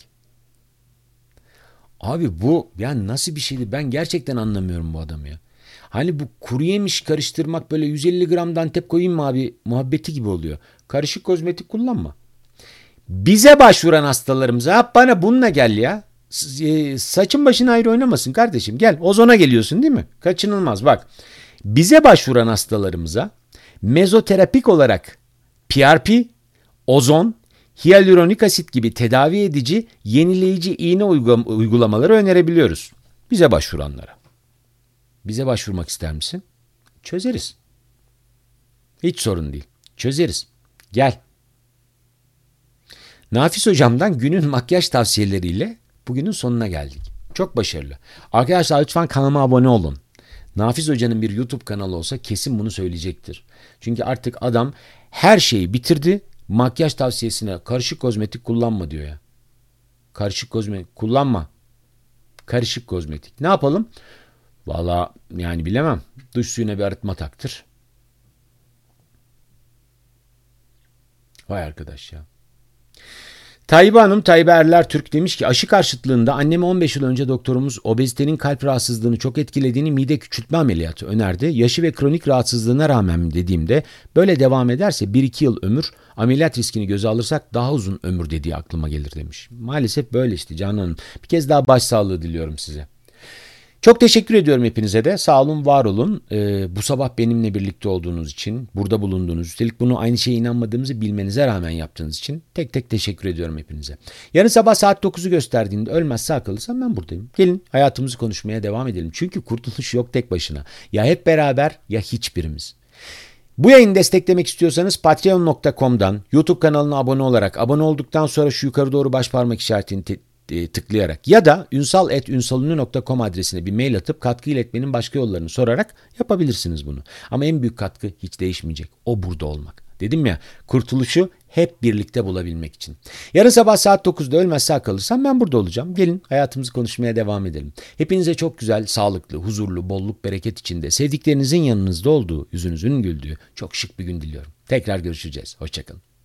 Abi bu yani nasıl bir şeydi? Ben gerçekten anlamıyorum bu adamı ya. Hani bu kuru yemiş karıştırmak, böyle yüz elli gram Antep koyayım mı abi muhabbeti gibi oluyor. Karışık kozmetik kullanma. Bize başvuran hastalarımıza hep bana bununla gel ya. Saçın başın ayrı oynamasın kardeşim. Gel, ozona geliyorsun değil mi? Kaçınılmaz bak. Bize başvuran hastalarımıza mezoterapik olarak P R P, ozon, hyaluronik asit gibi tedavi edici, yenileyici iğne uygulamaları önerebiliyoruz. Bize başvuranlara. Bize başvurmak ister misin? Çözeriz. Hiç sorun değil. Çözeriz. Gel. Nafiz hocamdan günün makyaj tavsiyeleriyle bugünün sonuna geldik. Çok başarılı. Arkadaşlar lütfen kanalıma abone olun. Nafiz hocanın bir YouTube kanalı olsa kesin bunu söyleyecektir. Çünkü artık adam her şeyi bitirdi. Makyaj tavsiyesine karışık kozmetik kullanma diyor ya. Karışık kozmetik kullanma. Karışık kozmetik. Ne yapalım? Valla yani bilemem. Duş suyuna bir arıtma taktır. Vay arkadaş ya. Tayyip Hanım, Tayyip Erler Türk demiş ki aşı karşıtlığında anneme on beş yıl önce doktorumuz obezitenin kalp rahatsızlığını çok etkilediğini, mide küçültme ameliyatı önerdi. Yaşı ve kronik rahatsızlığına rağmen mi dediğimde böyle devam ederse bir iki yıl ömür, ameliyat riskini göze alırsak daha uzun ömür dediği aklıma gelir demiş. Maalesef böyle işte Canan Hanım. Bir kez daha başsağlığı diliyorum size. Çok teşekkür ediyorum hepinize de. Sağ olun, var olun. Ee, bu sabah benimle birlikte olduğunuz için, burada bulunduğunuz, üstelik bunu aynı şeye inanmadığımızı bilmenize rağmen yaptığınız için tek tek teşekkür ediyorum hepinize. Yarın sabah saat dokuzu gösterdiğinde ölmezse akıllıysam ben buradayım. Gelin hayatımızı konuşmaya devam edelim. Çünkü kurtuluş yok tek başına. Ya hep beraber ya hiçbirimiz. Bu yayını desteklemek istiyorsanız patreon nokta com'dan YouTube kanalına abone olarak, abone olduktan sonra şu yukarı doğru baş parmak işaretini te- tıklayarak ya da ünsal et ünsalünlü nokta com adresine bir mail atıp katkı iletmenin başka yollarını sorarak yapabilirsiniz bunu. Ama en büyük katkı hiç değişmeyecek. O burada olmak. Dedim ya, kurtuluşu hep birlikte bulabilmek için. Yarın sabah saat dokuzda ölmezse kalırsam ben burada olacağım. Gelin hayatımızı konuşmaya devam edelim. Hepinize çok güzel, sağlıklı, huzurlu, bolluk, bereket içinde, sevdiklerinizin yanınızda olduğu, yüzünüzün güldüğü çok şık bir gün diliyorum. Tekrar görüşeceğiz. Hoşçakalın.